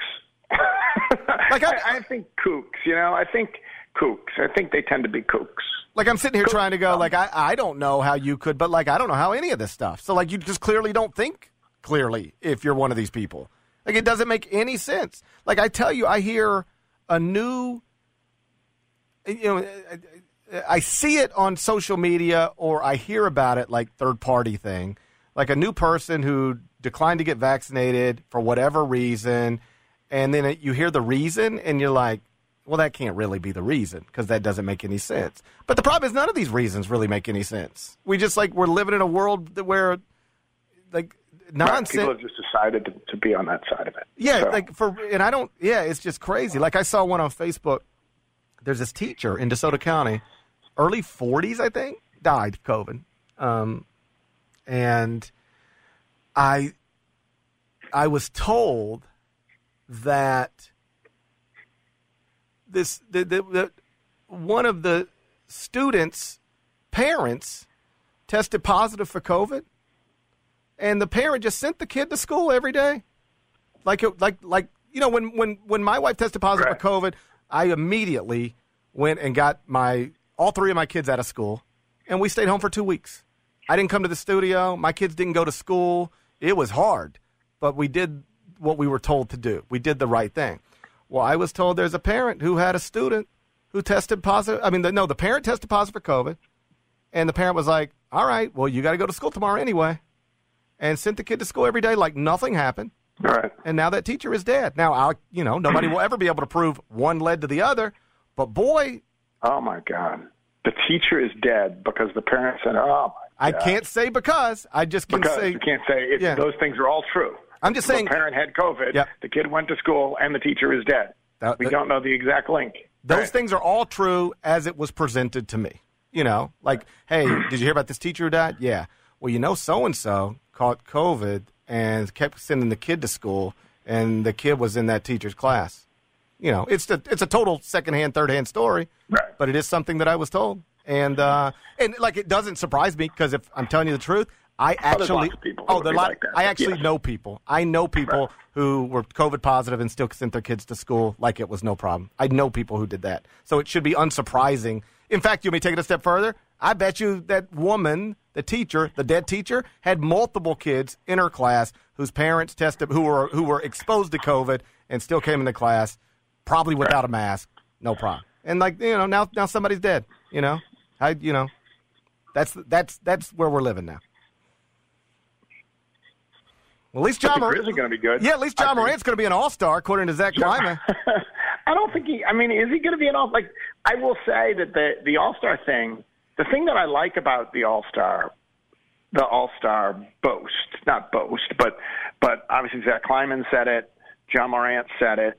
Like I, I think kooks, you know, I think kooks. I think they tend to be kooks. Like I'm sitting here trying to go, like, I, I don't know how you could, but, like, I don't know how any of this stuff. So, like, you just clearly don't think clearly if you're one of these people. Like, it doesn't make any sense. Like, I tell you, I hear a new, you know, I see it on social media or I hear about it, like, third-party thing. Like a new person who declined to get vaccinated for whatever reason, and then you hear the reason, and you're like, well, that can't really be the reason because that doesn't make any sense. But the problem is none of these reasons really make any sense. We just, like, we're living in a world that where, like, nonsense. People have just decided to, to be on that side of it. Yeah, So- like, for, and I don't, yeah, it's just crazy. Like, I saw one on Facebook. There's this teacher in DeSoto County, early forties, I think, died of COVID. Um, and I, I was told that this the, the, the one of the students' parents tested positive for COVID, and the parent just sent the kid to school every day, like it, like like you know when when when my wife tested positive right. for COVID, I immediately went and got my all three of my kids out of school, and we stayed home for two weeks. I didn't come to the studio. My kids didn't go to school. It was hard, but we did what we were told to do. We did the right thing. Well, I was told there's a parent who had a student who tested positive. I mean, the, no, the parent tested positive for COVID, and the parent was like, all right, well, you got to go to school tomorrow anyway, and sent the kid to school every day like nothing happened. All right. And now that teacher is dead. Now, I'll, you know, nobody will ever be able to prove one led to the other, but boy. Oh, my God. The teacher is dead because the parent said, oh, my I God. can't say because. I just can because say. You can't say it, yeah. Those things are all true. I'm just saying. The parent had COVID, yep. the kid went to school, and the teacher is dead. That, we that, don't know the exact link. Those right. things are all true as it was presented to me. You know, like, hey, did you hear about this teacher who died? Yeah. Well, you know, so-and-so caught COVID and kept sending the kid to school, and the kid was in that teacher's class. You know, it's the, it's a total second-hand, third-hand story, right. but it is something that I was told. And, uh, and like, it doesn't surprise me because if I'm telling you the truth, I actually – oh, there are like I actually yes. know people. I know people right. who were COVID positive and still sent their kids to school like it was no problem. I know people who did that. So it should be unsurprising. In fact, you may take it a step further. I bet you that woman, the teacher, the dead teacher, had multiple kids in her class whose parents tested, who were who were exposed to COVID and still came into class, probably without right. a mask, no problem. And like you know, now now somebody's dead. You know, I you know, that's that's that's where we're living now. Well, at least John Morant is going to be good. Yeah, at least John Morant's going to be an all-star, according to Zach Kleiman. I don't think he. I mean, is he going to be an all? Like, I will say that the the all-star thing. The thing that I like about the all-star, the all-star boast, not boast, but but obviously Zach Kleiman said it, John Morant said it,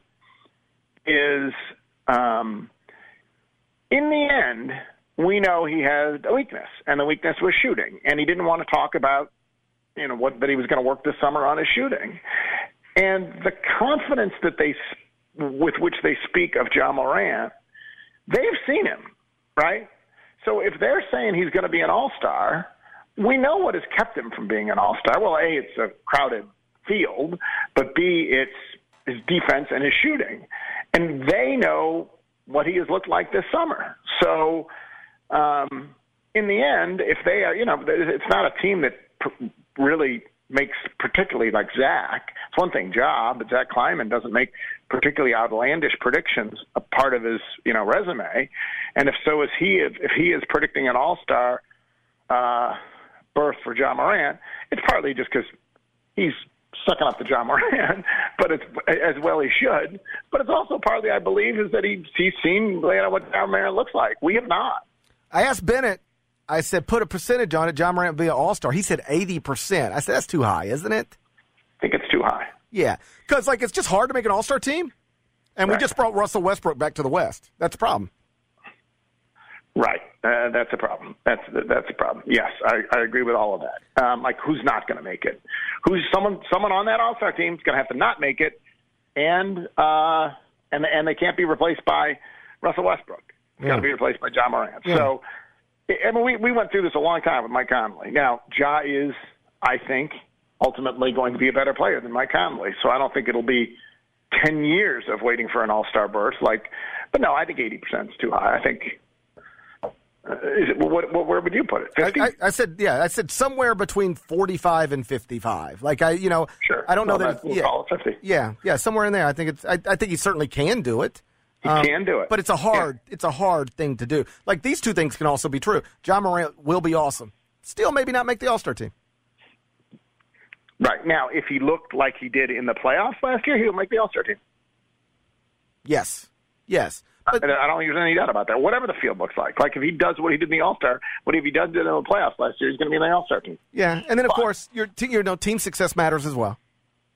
is um, in the end we know he has a weakness, and the weakness was shooting, and he didn't want to talk about. You know, what that he was going to work this summer on his shooting. And the confidence that they, with which they speak of John Morant, they've seen him, right? So if they're saying he's going to be an all-star, we know what has kept him from being an all-star. Well, A, it's a crowded field, but B, it's his defense and his shooting. And they know what he has looked like this summer. So um, in the end, if they are, you know, it's not a team that pr- really makes particularly like Zach. It's one thing, job, but Zach Kleiman doesn't make particularly outlandish predictions a part of his, you know, resume. And if so is he, if, if he is predicting an all-star uh, berth for John Morant, it's partly just because he's sucking up to John Morant, but it's as well he should. But it's also partly, I believe, is that he, he's seen you know, what John Morant looks like. We have not. I asked Bennett. I said, put a percentage on it. John Morant will be an all-star. He said eighty percent. I said, that's too high, isn't it? I think it's too high. Yeah, because like it's just hard to make an all-star team. And right. we just brought Russell Westbrook back to the West. That's a problem. Right. Uh, that's a problem. That's that's a problem. Yes, I, I agree with all of that. Um, like, who's not going to make it? Who's someone someone on that all-star team is going to have to not make it, and uh, and and they can't be replaced by Russell Westbrook. It's yeah. got to be replaced by John Morant. Yeah. So. I mean, we, we went through this a long time with Mike Conley. Now, Ja is, I think, ultimately going to be a better player than Mike Conley. So I don't think it'll be ten years of waiting for an all-star berth. Like, but no, I think eighty percent is too high. I think. Uh, is it, what, what, where would you put it? fifty? I, I, I said, yeah, I said somewhere between forty-five and fifty-five. Like I, you know, sure. I don't know well, that. We'll yeah, call it fifty. Yeah, yeah, somewhere in there. I think it's. I, I think he certainly can do it. He um, can do it. But it's a hard yeah. it's a hard thing to do. Like, these two things can also be true. John Morant will be awesome. Still maybe not make the All-Star team. Right. Now, if he looked like he did in the playoffs last year, he'll make the All-Star team. Yes. Yes. But, I don't think there's any doubt about that. Whatever the field looks like. Like if he does what he did in the All-Star, what if he does it in the playoffs last year, he's going to be in the All-Star team. Yeah. And then, of but, course, your, te- your no, team success matters as well.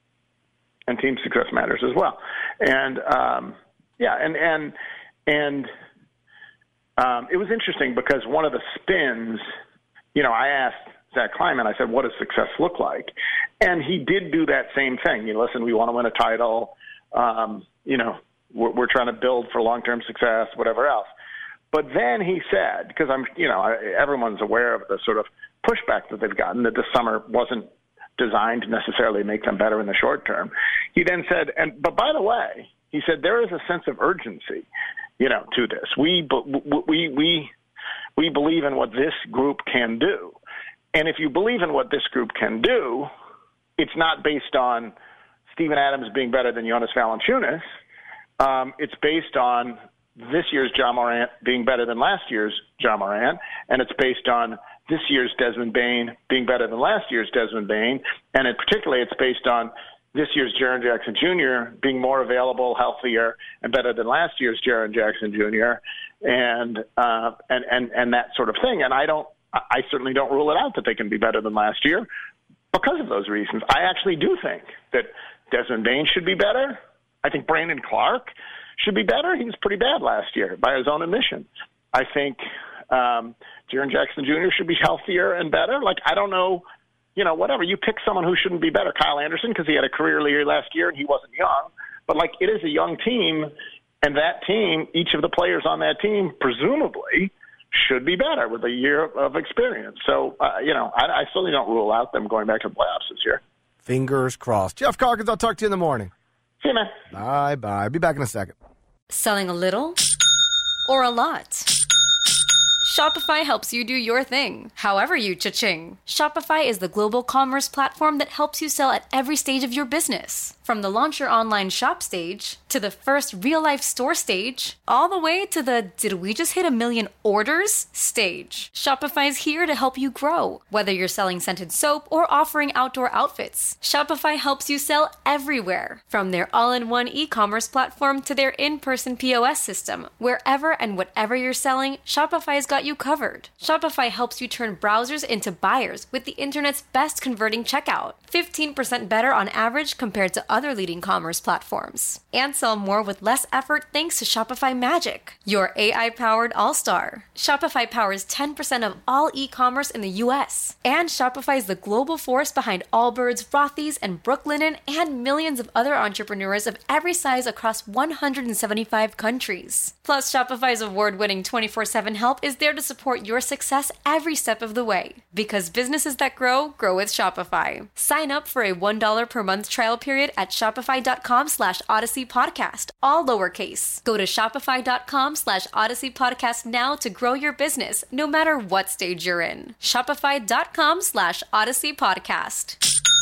And team success matters as well. And, um, yeah, and, and, and um, it was interesting because one of the spins, you know, I asked Zach Kleiman, I said, what does success look like? And he did do that same thing. You know, listen, we want to win a title. Um, you know, we're, we're trying to build for long-term success, whatever else. But then he said, because I'm, you know, I, everyone's aware of the sort of pushback that they've gotten, that this summer wasn't designed to necessarily make them better in the short term. He then said, and but by the way, he said there is a sense of urgency, you know, to this. We we we we believe in what this group can do, and if you believe in what this group can do, it's not based on Steven Adams being better than Jonas Valanciunas. Um, it's based on this year's Ja Morant being better than last year's Ja Morant, and it's based on this year's Desmond Bane being better than last year's Desmond Bane, and it, particularly it's based on this year's Jaren Jackson Junior being more available, healthier, and better than last year's Jaren Jackson Junior, and uh, and and and that sort of thing. And I don't, I certainly don't rule it out that they can be better than last year because of those reasons. I actually do think that Desmond Bane should be better. I think Brandon Clark should be better. He was pretty bad last year by his own admission. I think um, Jaren Jackson Junior should be healthier and better. Like, I don't know, you know, whatever. You pick someone who shouldn't be better. Kyle Anderson, because he had a career year last year and he wasn't young. But, like, it is a young team, and that team, each of the players on that team, presumably, should be better with a year of experience. So, uh, you know, I, I certainly don't rule out them going back to the playoffs this year. Fingers crossed. Jeff Calkins, I'll talk to you in the morning. See you, man. Bye-bye. Be back in a second. Selling a little or a lot? Shopify helps you do your thing, however you cha-ching. Shopify is the global commerce platform that helps you sell at every stage of your business. From the launch your online shop stage, to the first real-life store stage, all the way to the did we just hit a million orders stage. Shopify's here to help you grow. Whether you're selling scented soap or offering outdoor outfits, Shopify helps you sell everywhere. From their all-in-one e-commerce platform to their in-person P O S system, wherever and whatever you're selling, Shopify's got you covered. Shopify helps you turn browsers into buyers with the internet's best converting checkout. fifteen percent better on average compared to other leading commerce platforms. And sell more with less effort thanks to Shopify Magic, your A I-powered all-star. Shopify powers ten percent of all e-commerce in the U S. And Shopify is the global force behind Allbirds, Rothy's, and Brooklinen, and millions of other entrepreneurs of every size across one hundred seventy-five countries. Plus, Shopify's award-winning twenty-four seven help is there to support your success every step of the way. Because businesses that grow, grow with Shopify. Sign up for a one dollar per month trial period at shopify.com slash Odyssey Podcast, all lowercase. Go to shopify.com slash Odyssey Podcast now to grow your business, no matter what stage you're in. Shopify.com slash Odyssey Podcast.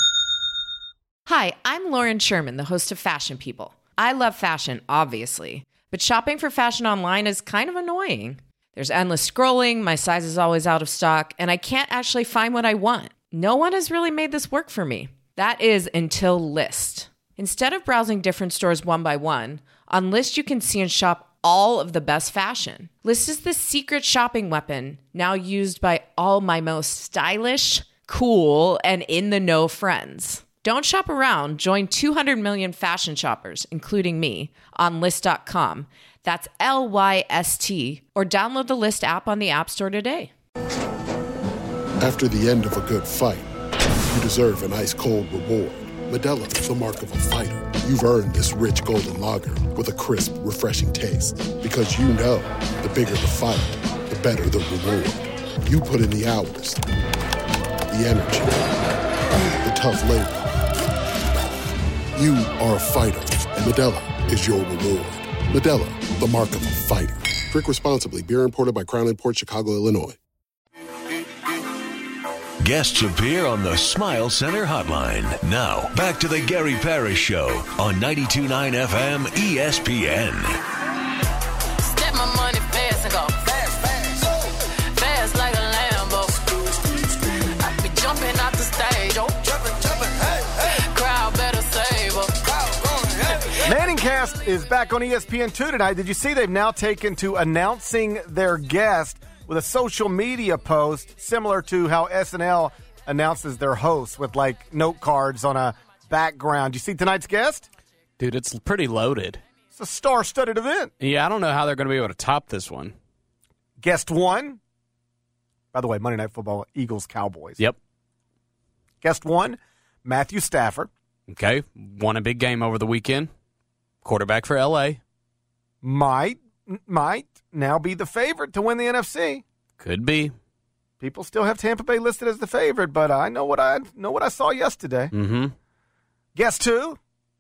Hi, I'm Lauren Sherman, the host of Fashion People. I love fashion, obviously, but shopping for fashion online is kind of annoying. There's endless scrolling, my size is always out of stock, and I can't actually find what I want. No one has really made this work for me. That is until Lyst. Instead of browsing different stores one by one, on Lyst you can see and shop all of the best fashion. Lyst is the secret shopping weapon now used by all my most stylish, cool, and in-the-know friends. Don't shop around. Join two hundred million fashion shoppers, including me, on Lyst dot com. That's L Y S T, or download the Lyst app on the App Store today. After the end of a good fight, you deserve an ice-cold reward. Modelo is the mark of a fighter. You've earned this rich golden lager with a crisp, refreshing taste. Because you know, the bigger the fight, the better the reward. You put in the hours, the energy, the tough labor. You are a fighter, and Modelo is your reward. Modelo, the mark of a fighter. Drink responsibly. Beer imported by Crown Imports, Chicago, Illinois. Guests appear on the Smile Center Hotline. Now, back to the Gary Parrish Show on ninety-two point nine F M E S P N. Step my money fast and go fast, fast, fast like a Lambo. I be jumping out the stage, oh, jumping, jumping, hey. Cast is back on E S P N two tonight. Did you see they've now taken to announcing their guest with a social media post similar to how S N L announces their hosts with, like, note cards on a background. You see tonight's guest? Dude, it's pretty loaded. It's a star-studded event. Yeah, I don't know how they're going to be able to top this one. Guest one. By the way, Monday Night Football, Eagles, Cowboys. Yep. Guest one, Matthew Stafford. Okay. Won a big game over the weekend. Quarterback for L A. Might, might now be the favorite to win the N F C. Could be. People still have Tampa Bay listed as the favorite, but I know what I know what I saw yesterday. Mm-hmm. Guess two,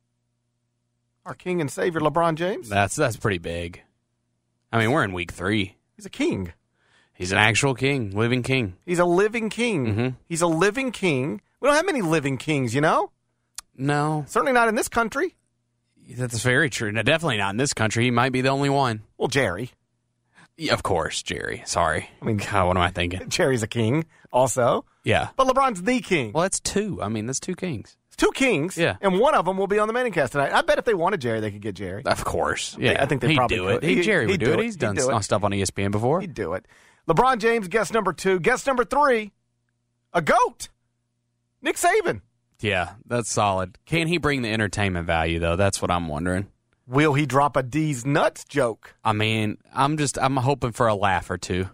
our king and savior, LeBron James. That's that's pretty big. I mean, we're in week three. He's a king. He's an actual king, living king. He's a living king. Mm-hmm. He's a living king. We don't have many living kings, you know? No. Certainly not in this country. That's very true. No, definitely not in this country. He might be the only one. Well, Jerry. Yeah, of course, Jerry. Sorry. I mean, God, what am I thinking? Jerry's a king also. Yeah. But LeBron's the king. Well, that's two. I mean, that's two kings. It's two kings. Yeah. And one of them will be on the Manning Cast tonight. I bet if they wanted Jerry, they could get Jerry. Of course. Yeah. I think they he'd probably do it. could. He, Jerry would he'd do, do it. it. He's done He'd do it. stuff on E S P N before. He'd do it. LeBron James, guest number two. Guest number three, a GOAT, Nick Saban. Yeah, that's solid. Can he bring the entertainment value, though? That's what I'm wondering. Will he drop a D's nuts joke? I mean, I'm just, I'm hoping for a laugh or two.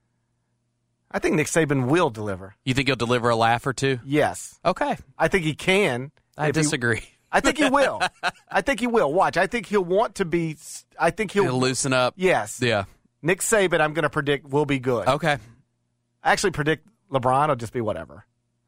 I think Nick Saban will deliver. You think he'll deliver a laugh or two? Yes. Okay. I think he can. I If he- disagree. I think he will. I think he will. Watch. I think he'll want to be, I think he'll. He'll loosen up. Yes. Yeah. Nick Saban, I'm going to predict, will be good. Okay. I actually predict LeBron will just be whatever.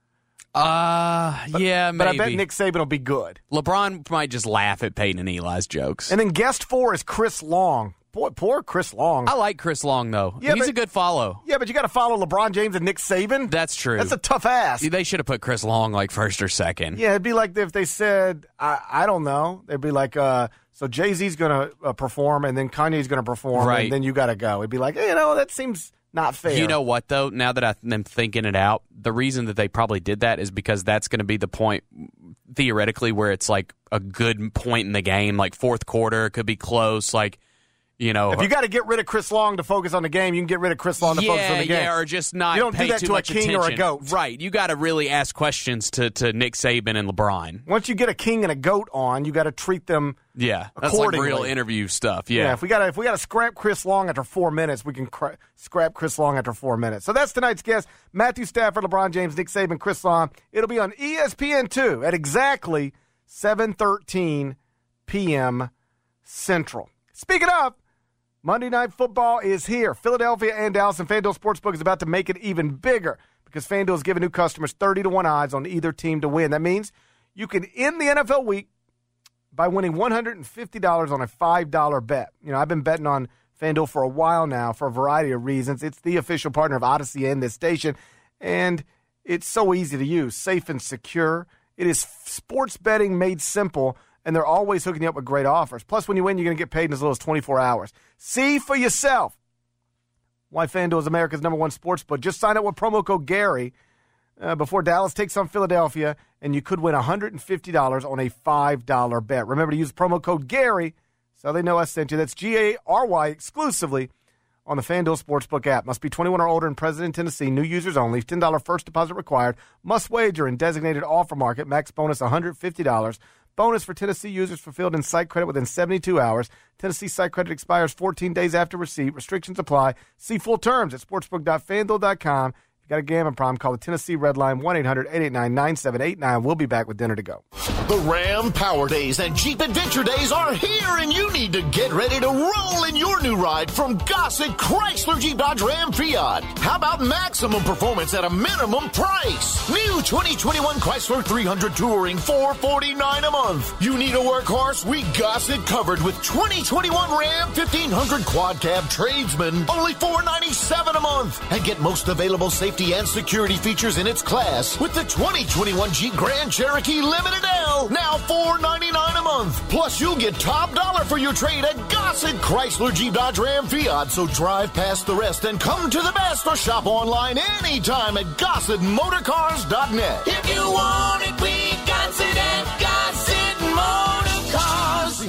Uh, yeah, maybe. But I bet Nick Saban will be good. LeBron might just laugh at Peyton and Eli's jokes. And then guest four is Chris Long. Boy, poor Chris Long. I like Chris Long, though. Yeah, He's but- a good follow. Yeah, but you got to follow LeBron James and Nick Saban. That's true. That's a tough ask. They should have put Chris Long like first or second. Yeah, it'd be like if they said, I, I don't know. They'd be like, uh, so Jay-Z's going to uh, perform, and then Kanye's going to perform, Right. and then you got to go. It'd be like, hey, you know, that seems not fair. You know what, though? Now that I'm thinking it out, the reason that they probably did that is because that's going to be the point, theoretically, where it's like a good point in the game, like fourth quarter, it could be close, like, you know. If you got to get rid of Chris Long to focus on the game, you can get rid of Chris Long to yeah, focus on the game. Yeah, or just not You don't pay do that too to a much king attention. or a goat. Right. You got to really ask questions to, to Nick Saban and LeBron. Once you get a king and a goat on, you got to treat them Yeah, that's like accordingly. real interview stuff. Yeah. if we got if we got to scrap Chris Long after four minutes, we can cra- scrap Chris Long after four minutes. So that's tonight's guest: Matthew Stafford, LeBron James, Nick Saban, Chris Long. It'll be on E S P N two at exactly seven thirteen p.m. Central. Speaking of, Monday Night Football is here. Philadelphia and Dallas, and FanDuel Sportsbook is about to make it even bigger because FanDuel is giving new customers thirty to one odds on either team to win. That means you can end the N F L week by winning one hundred fifty dollars on a five dollar bet. You know, I've been betting on FanDuel for a while now for a variety of reasons. It's the official partner of Odyssey and this station, and it's so easy to use, safe and secure. It is sports betting made simple, and they're always hooking you up with great offers. Plus, when you win, you're going to get paid in as little as twenty-four hours. See for yourself why FanDuel is America's number one sports book. Just sign up with promo code Gary uh, before Dallas takes on Philadelphia, and you could win one hundred fifty dollars on a five dollar bet. Remember to use promo code Gary so they know I sent you. That's G A R Y exclusively on the FanDuel Sportsbook app. Must be twenty-one or older in President, Tennessee. New users only. ten dollars first deposit required. Must wager in designated offer market. Max bonus one hundred fifty dollars. Bonus for Tennessee users fulfilled in site credit within seventy-two hours. Tennessee site credit expires fourteen days after receipt. Restrictions apply. See full terms at sportsbook dot fan duel dot com. If you got a gambling problem, call the Tennessee Red Line, one eight hundred eight eight nine nine seven eight nine. We'll be back with dinner to go. The Ram Power Days and Jeep Adventure Days are here, and you need to get ready to roll in your new ride from Gossett Chrysler Jeep Dodge Ram Fiat. How about maximum performance at a minimum price? New twenty twenty-one Chrysler three hundred Touring, four hundred forty-nine dollars a month. You need a workhorse? We Gossett covered with twenty twenty-one Ram fifteen hundred Quad Cab Tradesman, only four hundred ninety-seven dollars a month. And get most available safety and security features in its class with the twenty twenty-one Jeep Grand Cherokee Limited L, now four hundred ninety-nine dollars a month. Plus, you'll get top dollar for your trade at Gossett Chrysler Jeep Dodge Ram Fiat. So drive past the rest and come to the best, or shop online anytime at Gossett Motorcars dot net. If you want it, we got it at Gossett Motor Cars.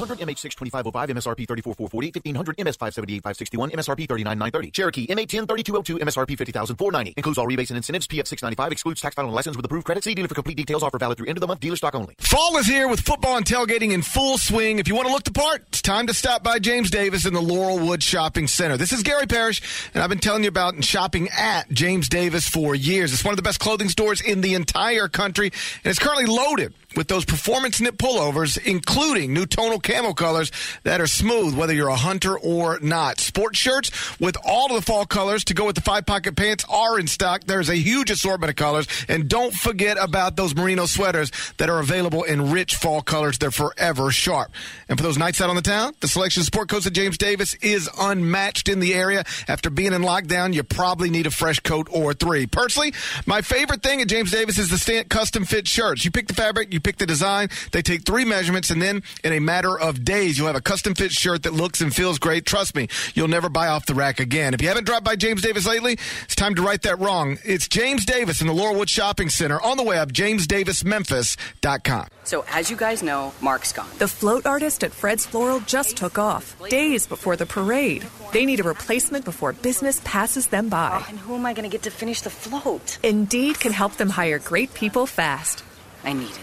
hundred M H six twenty-five oh five, M S R P thirty-four thousand four hundred forty, fifteen hundred M S five seventy-eight thousand five hundred sixty-one, M S R P thirty-nine thousand nine hundred thirty. Cherokee M eight ten thirty-two oh two, M S R P fifty thousand four hundred ninety. Includes all rebates and incentives, P F six ninety-five, excludes tax final and license with approved credit. See dealer for complete details. Offer valid through end of the month. Dealer stock only. Fall is here with football and tailgating in full swing. If you want to look the part, it's time to stop by James Davis in the Laurelwood Shopping Center. This is Gary Parrish, and I've been telling you about shopping at James Davis for years. It's one of the best clothing stores in the entire country, and it's currently loaded with those performance knit pullovers, including new tonal camo colors that are smooth, whether you're a hunter or not. Sports shirts with all of the fall colors to go with the five-pocket pants are in stock. There's a huge assortment of colors. And don't forget about those merino sweaters that are available in rich fall colors. They're forever sharp. And for those nights out on the town, the selection of sport coats at James Davis is unmatched in the area. After being in lockdown, you probably need a fresh coat or three. Personally, my favorite thing at James Davis is the Stant custom fit shirts. You pick the fabric, you pick the design, they take three measurements, and then in a matter of days, you'll have a custom fit shirt that looks and feels great. Trust me, you'll never buy off the rack again. If you haven't dropped by James Davis lately, it's time to right that wrong. It's James Davis in the Laurelwood Shopping Center on the web, james davis memphis dot com. So as you guys know, Mark's gone. The float artist at Fred's Floral just took off, days before the parade. They need a replacement before business passes them by. Oh, and who am I going to get to finish the float? Indeed can help them hire great people fast. I need Indeed.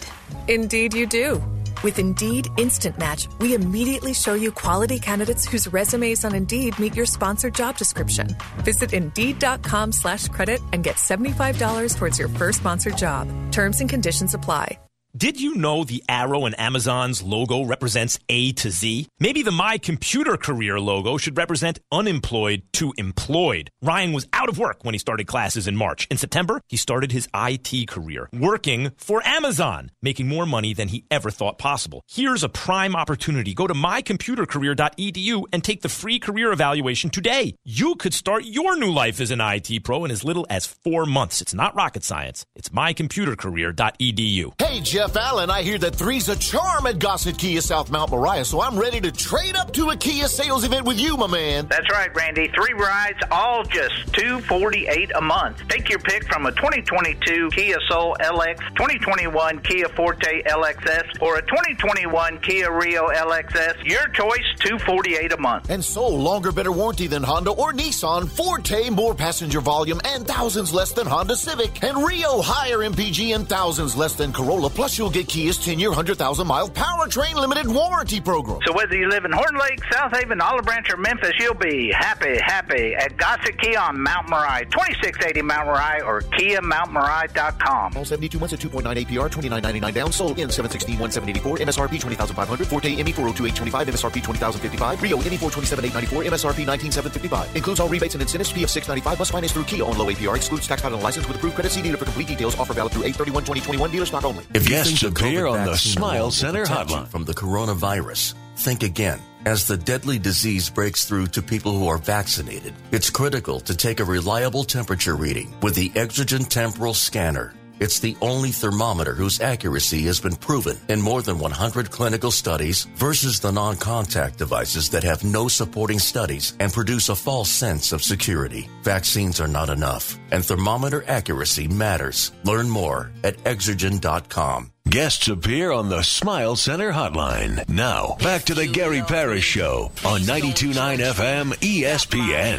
Indeed you do. With Indeed Instant Match, we immediately show you quality candidates whose resumes on Indeed meet your sponsored job description. Visit Indeed.com slash credit and get seventy-five dollars towards your first sponsored job. Terms and conditions apply. Did you know the arrow in Amazon's logo represents A to Z? Maybe the My Computer Career logo should represent unemployed to employed. Ryan was out of work when he started classes in March. In September, he started his I T career, working for Amazon, making more money than he ever thought possible. Here's a prime opportunity. Go to my computer career dot e d u and take the free career evaluation today. You could start your new life as an I T pro in as little as four months. It's not rocket science. It's my computer career dot e d u. Hey, Jeff Allen, I hear that three's a charm at Gossett Kia South Mount Moriah, so I'm ready to trade up to a Kia sales event with you, my man. That's right, Randy. Three rides, all just two hundred forty-eight dollars a month. Take your pick from a twenty twenty-two Kia Soul L X, twenty twenty-one Kia Forte L X S, or a twenty twenty-one Kia Rio L X S. Your choice, two hundred forty-eight dollars a month. And Soul, longer, better warranty than Honda or Nissan. Forte, more passenger volume and thousands less than Honda Civic. And Rio, higher M P G and thousands less than Corolla. Plus, you'll get Kia's ten-year, one hundred thousand mile powertrain limited warranty program. So whether you live in Horn Lake, South Haven, Olive Branch, or Memphis, you'll be happy, happy at Gossett Kia on Mount Moriah, twenty-six eighty Mount Moriah, or kia mount moriah dot com. All seventy-two months at two point nine A P R, twenty-nine ninety-nine down. Sold in seven sixteen, one seven eighty-four. M S R P twenty thousand five hundred. Forte M E four oh two eight twenty-five. M S R P twenty thousand fifty-five. Rio M E four twenty-seven eight ninety-four. M S R P nineteen seven fifty-five. Includes all rebates and incentives. P F six ninety-five. Must finance through Kia on low A P R. Excludes tax title and license with approved credit. See dealer for complete details. Offer valid through eight thirty-one twenty twenty-one. Dealer stock only. If guests appear on the Smile Center hotline from the coronavirus, think again. As the deadly disease breaks through to people who are vaccinated, it's critical to take a reliable temperature reading with the Exergen Temporal Scanner. It's the only thermometer whose accuracy has been proven in more than one hundred clinical studies versus the non-contact devices that have no supporting studies and produce a false sense of security. Vaccines are not enough, and thermometer accuracy matters. Learn more at exergen dot com. Guests appear on the Smile Center hotline. Now, back to the Gary Parrish Show on ninety-two point nine F M E S P N.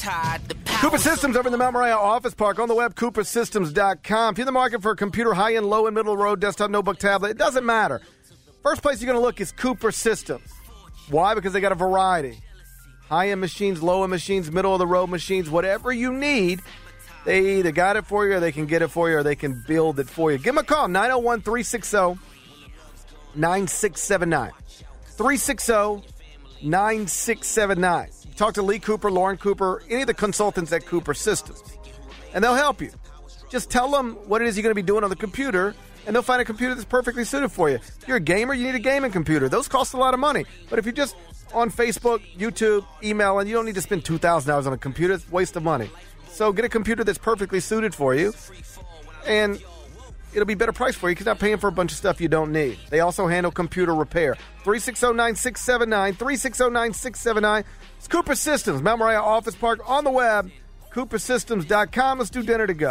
Cooper Systems over in the Mount Moriah Office Park on the web, cooper systems dot com. If you're in the market for a computer, high-end, low and middle road, desktop, notebook, tablet, it doesn't matter. First place you're going to look is Cooper Systems. Why? Because they got a variety. High-end machines, low-end machines, middle-of-the-road machines, whatever you need. They either got it for you, or they can get it for you, or they can build it for you. Give them a call, nine oh one, three six zero, nine six seven nine. three six zero, nine six seven nine. Talk to Lee Cooper, Lauren Cooper, any of the consultants at Cooper Systems, and they'll help you. Just tell them what it is you're going to be doing on the computer, and they'll find a computer that's perfectly suited for you. If you're a gamer, you need a gaming computer. Those cost a lot of money. But if you're just on Facebook, YouTube, email, and you don't need to spend two thousand dollars on a computer, it's a waste of money. So get a computer that's perfectly suited for you, and it'll be better price for you because you're not paying for a bunch of stuff you don't need. They also handle computer repair. three six zero, nine six seven nine, three six zero, nine six seven nine. It's Cooper Systems, Mount Moriah Office Park, on the web, cooper systems dot com. Let's do dinner to go.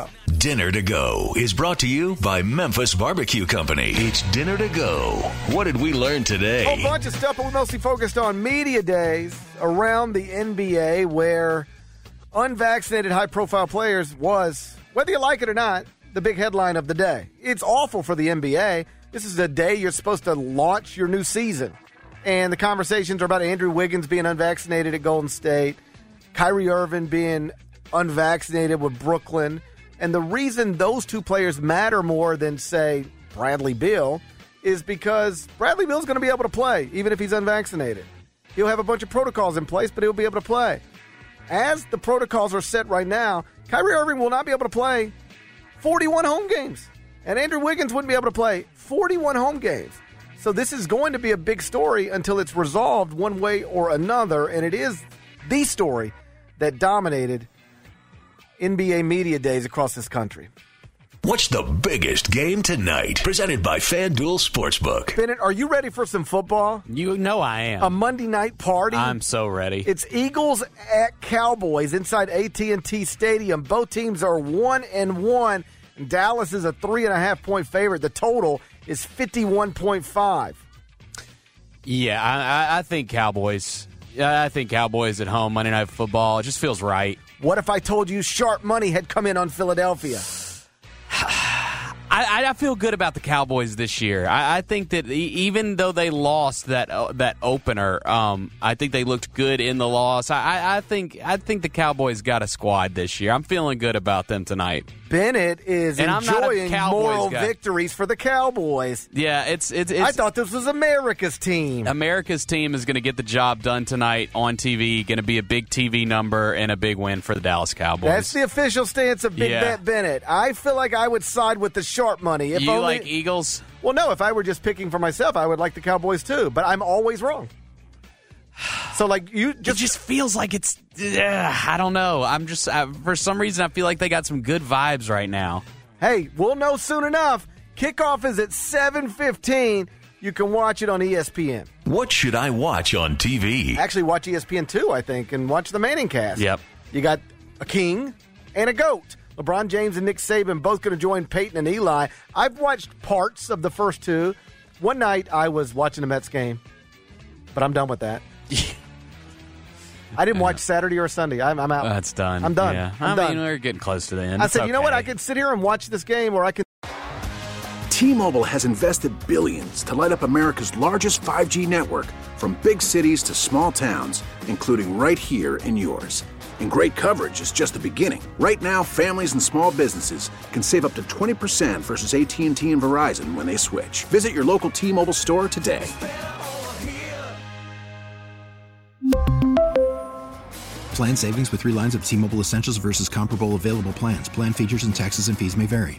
Dinner to Go is brought to you by Memphis Barbecue Company. It's Dinner to Go. What did we learn today? A whole bunch of stuff, but we mostly focused on media days around the N B A where unvaccinated high-profile players was, whether you like it or not, the big headline of the day. It's awful for the N B A. This is the day you're supposed to launch your new season. And the conversations are about Andrew Wiggins being unvaccinated at Golden State, Kyrie Irving being unvaccinated with Brooklyn. And the reason those two players matter more than, say, Bradley Beal is because Bradley Beal's going to be able to play, even if he's unvaccinated. He'll have a bunch of protocols in place, but he'll be able to play. As the protocols are set right now, Kyrie Irving will not be able to play forty-one home games. And Andrew Wiggins wouldn't be able to play forty-one home games. So this is going to be a big story until it's resolved one way or another. And it is the story that dominated N B A media days across this country. What's the biggest game tonight? Presented by FanDuel Sportsbook. Bennett, are you ready for some football? You know I am. A Monday night party? I'm so ready. It's Eagles at Cowboys inside A T and T Stadium. Both teams are one and one. And Dallas is a three and a half point favorite. The total is fifty-one point five. Yeah, I, I think Cowboys. I think Cowboys at home, Monday Night Football. It just feels right. What if I told you sharp money had come in on Philadelphia? I, I feel good about the Cowboys this year. I, I think that even though they lost that uh, that opener, um, I think they looked good in the loss. I, I think I think the Cowboys got a squad this year. I'm feeling good about them tonight. Bennett is and enjoying moral guy. victories for the Cowboys. Yeah, it's, it's it's. I thought this was America's team. America's team is going to get the job done tonight on T V. Going to be a big T V number and a big win for the Dallas Cowboys. That's the official stance of Big yeah. Bet Bennett. I feel like I would side with the sharp money. If you only, like Eagles? Well, no. If I were just picking for myself, I would like the Cowboys too. But I'm always wrong. So, like, you just... It just feels like it's... Uh, I don't know. I'm just... Uh, for some reason, I feel like they got some good vibes right now. Hey, we'll know soon enough. Kickoff is at seven fifteen. You can watch it on E S P N. What should I watch on T V? Actually, watch E S P N two, I think, and watch the Manning cast. Yep. You got a king and a goat. LeBron James and Nick Saban both going to join Peyton and Eli. I've watched parts of the first two. One night, I was watching the Mets game, but I'm done with that. I didn't watch Saturday or Sunday. I'm, I'm out. That's done. I'm done. Yeah. I'm I done. mean, we're getting close to the end. I It's said, you know okay. what? I can sit here and watch this game, or I can... T-Mobile has invested billions to light up America's largest five G network, from big cities to small towns, including right here in yours. And great coverage is just the beginning. Right now, families and small businesses can save up to twenty percent versus A T and T and Verizon when they switch. Visit your local T-Mobile store today. Plan savings with three lines of T-Mobile Essentials versus comparable available plans. Plan features and taxes and fees may vary.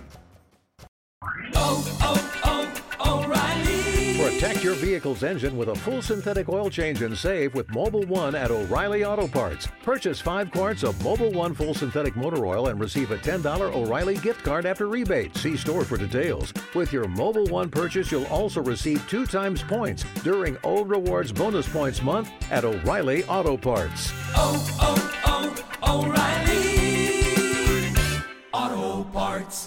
Protect your vehicle's engine with a full synthetic oil change and save with Mobil one at O'Reilly Auto Parts. Purchase five quarts of Mobil one full synthetic motor oil and receive a ten dollars O'Reilly gift card after rebate. See store for details. With your Mobil one purchase, you'll also receive two times points during O Rewards Bonus Points Month at O'Reilly Auto Parts. Oh, oh, oh, O'Reilly Auto Parts.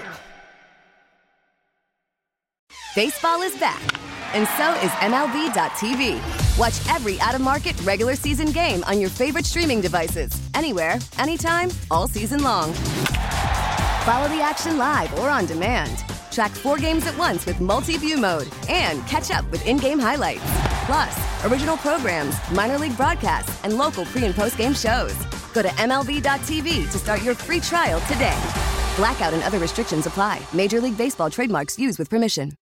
Baseball is back, and so is M L B dot T V. Watch every out-of-market regular season game on your favorite streaming devices, anywhere, anytime, all season long. Follow the action live or on demand. Track four games at once with multi-view mode and catch up with in-game highlights. Plus, original programs, minor league broadcasts, and local pre- and post-game shows. Go to M L B dot T V to start your free trial today. Blackout and other restrictions apply. Major League Baseball trademarks used with permission.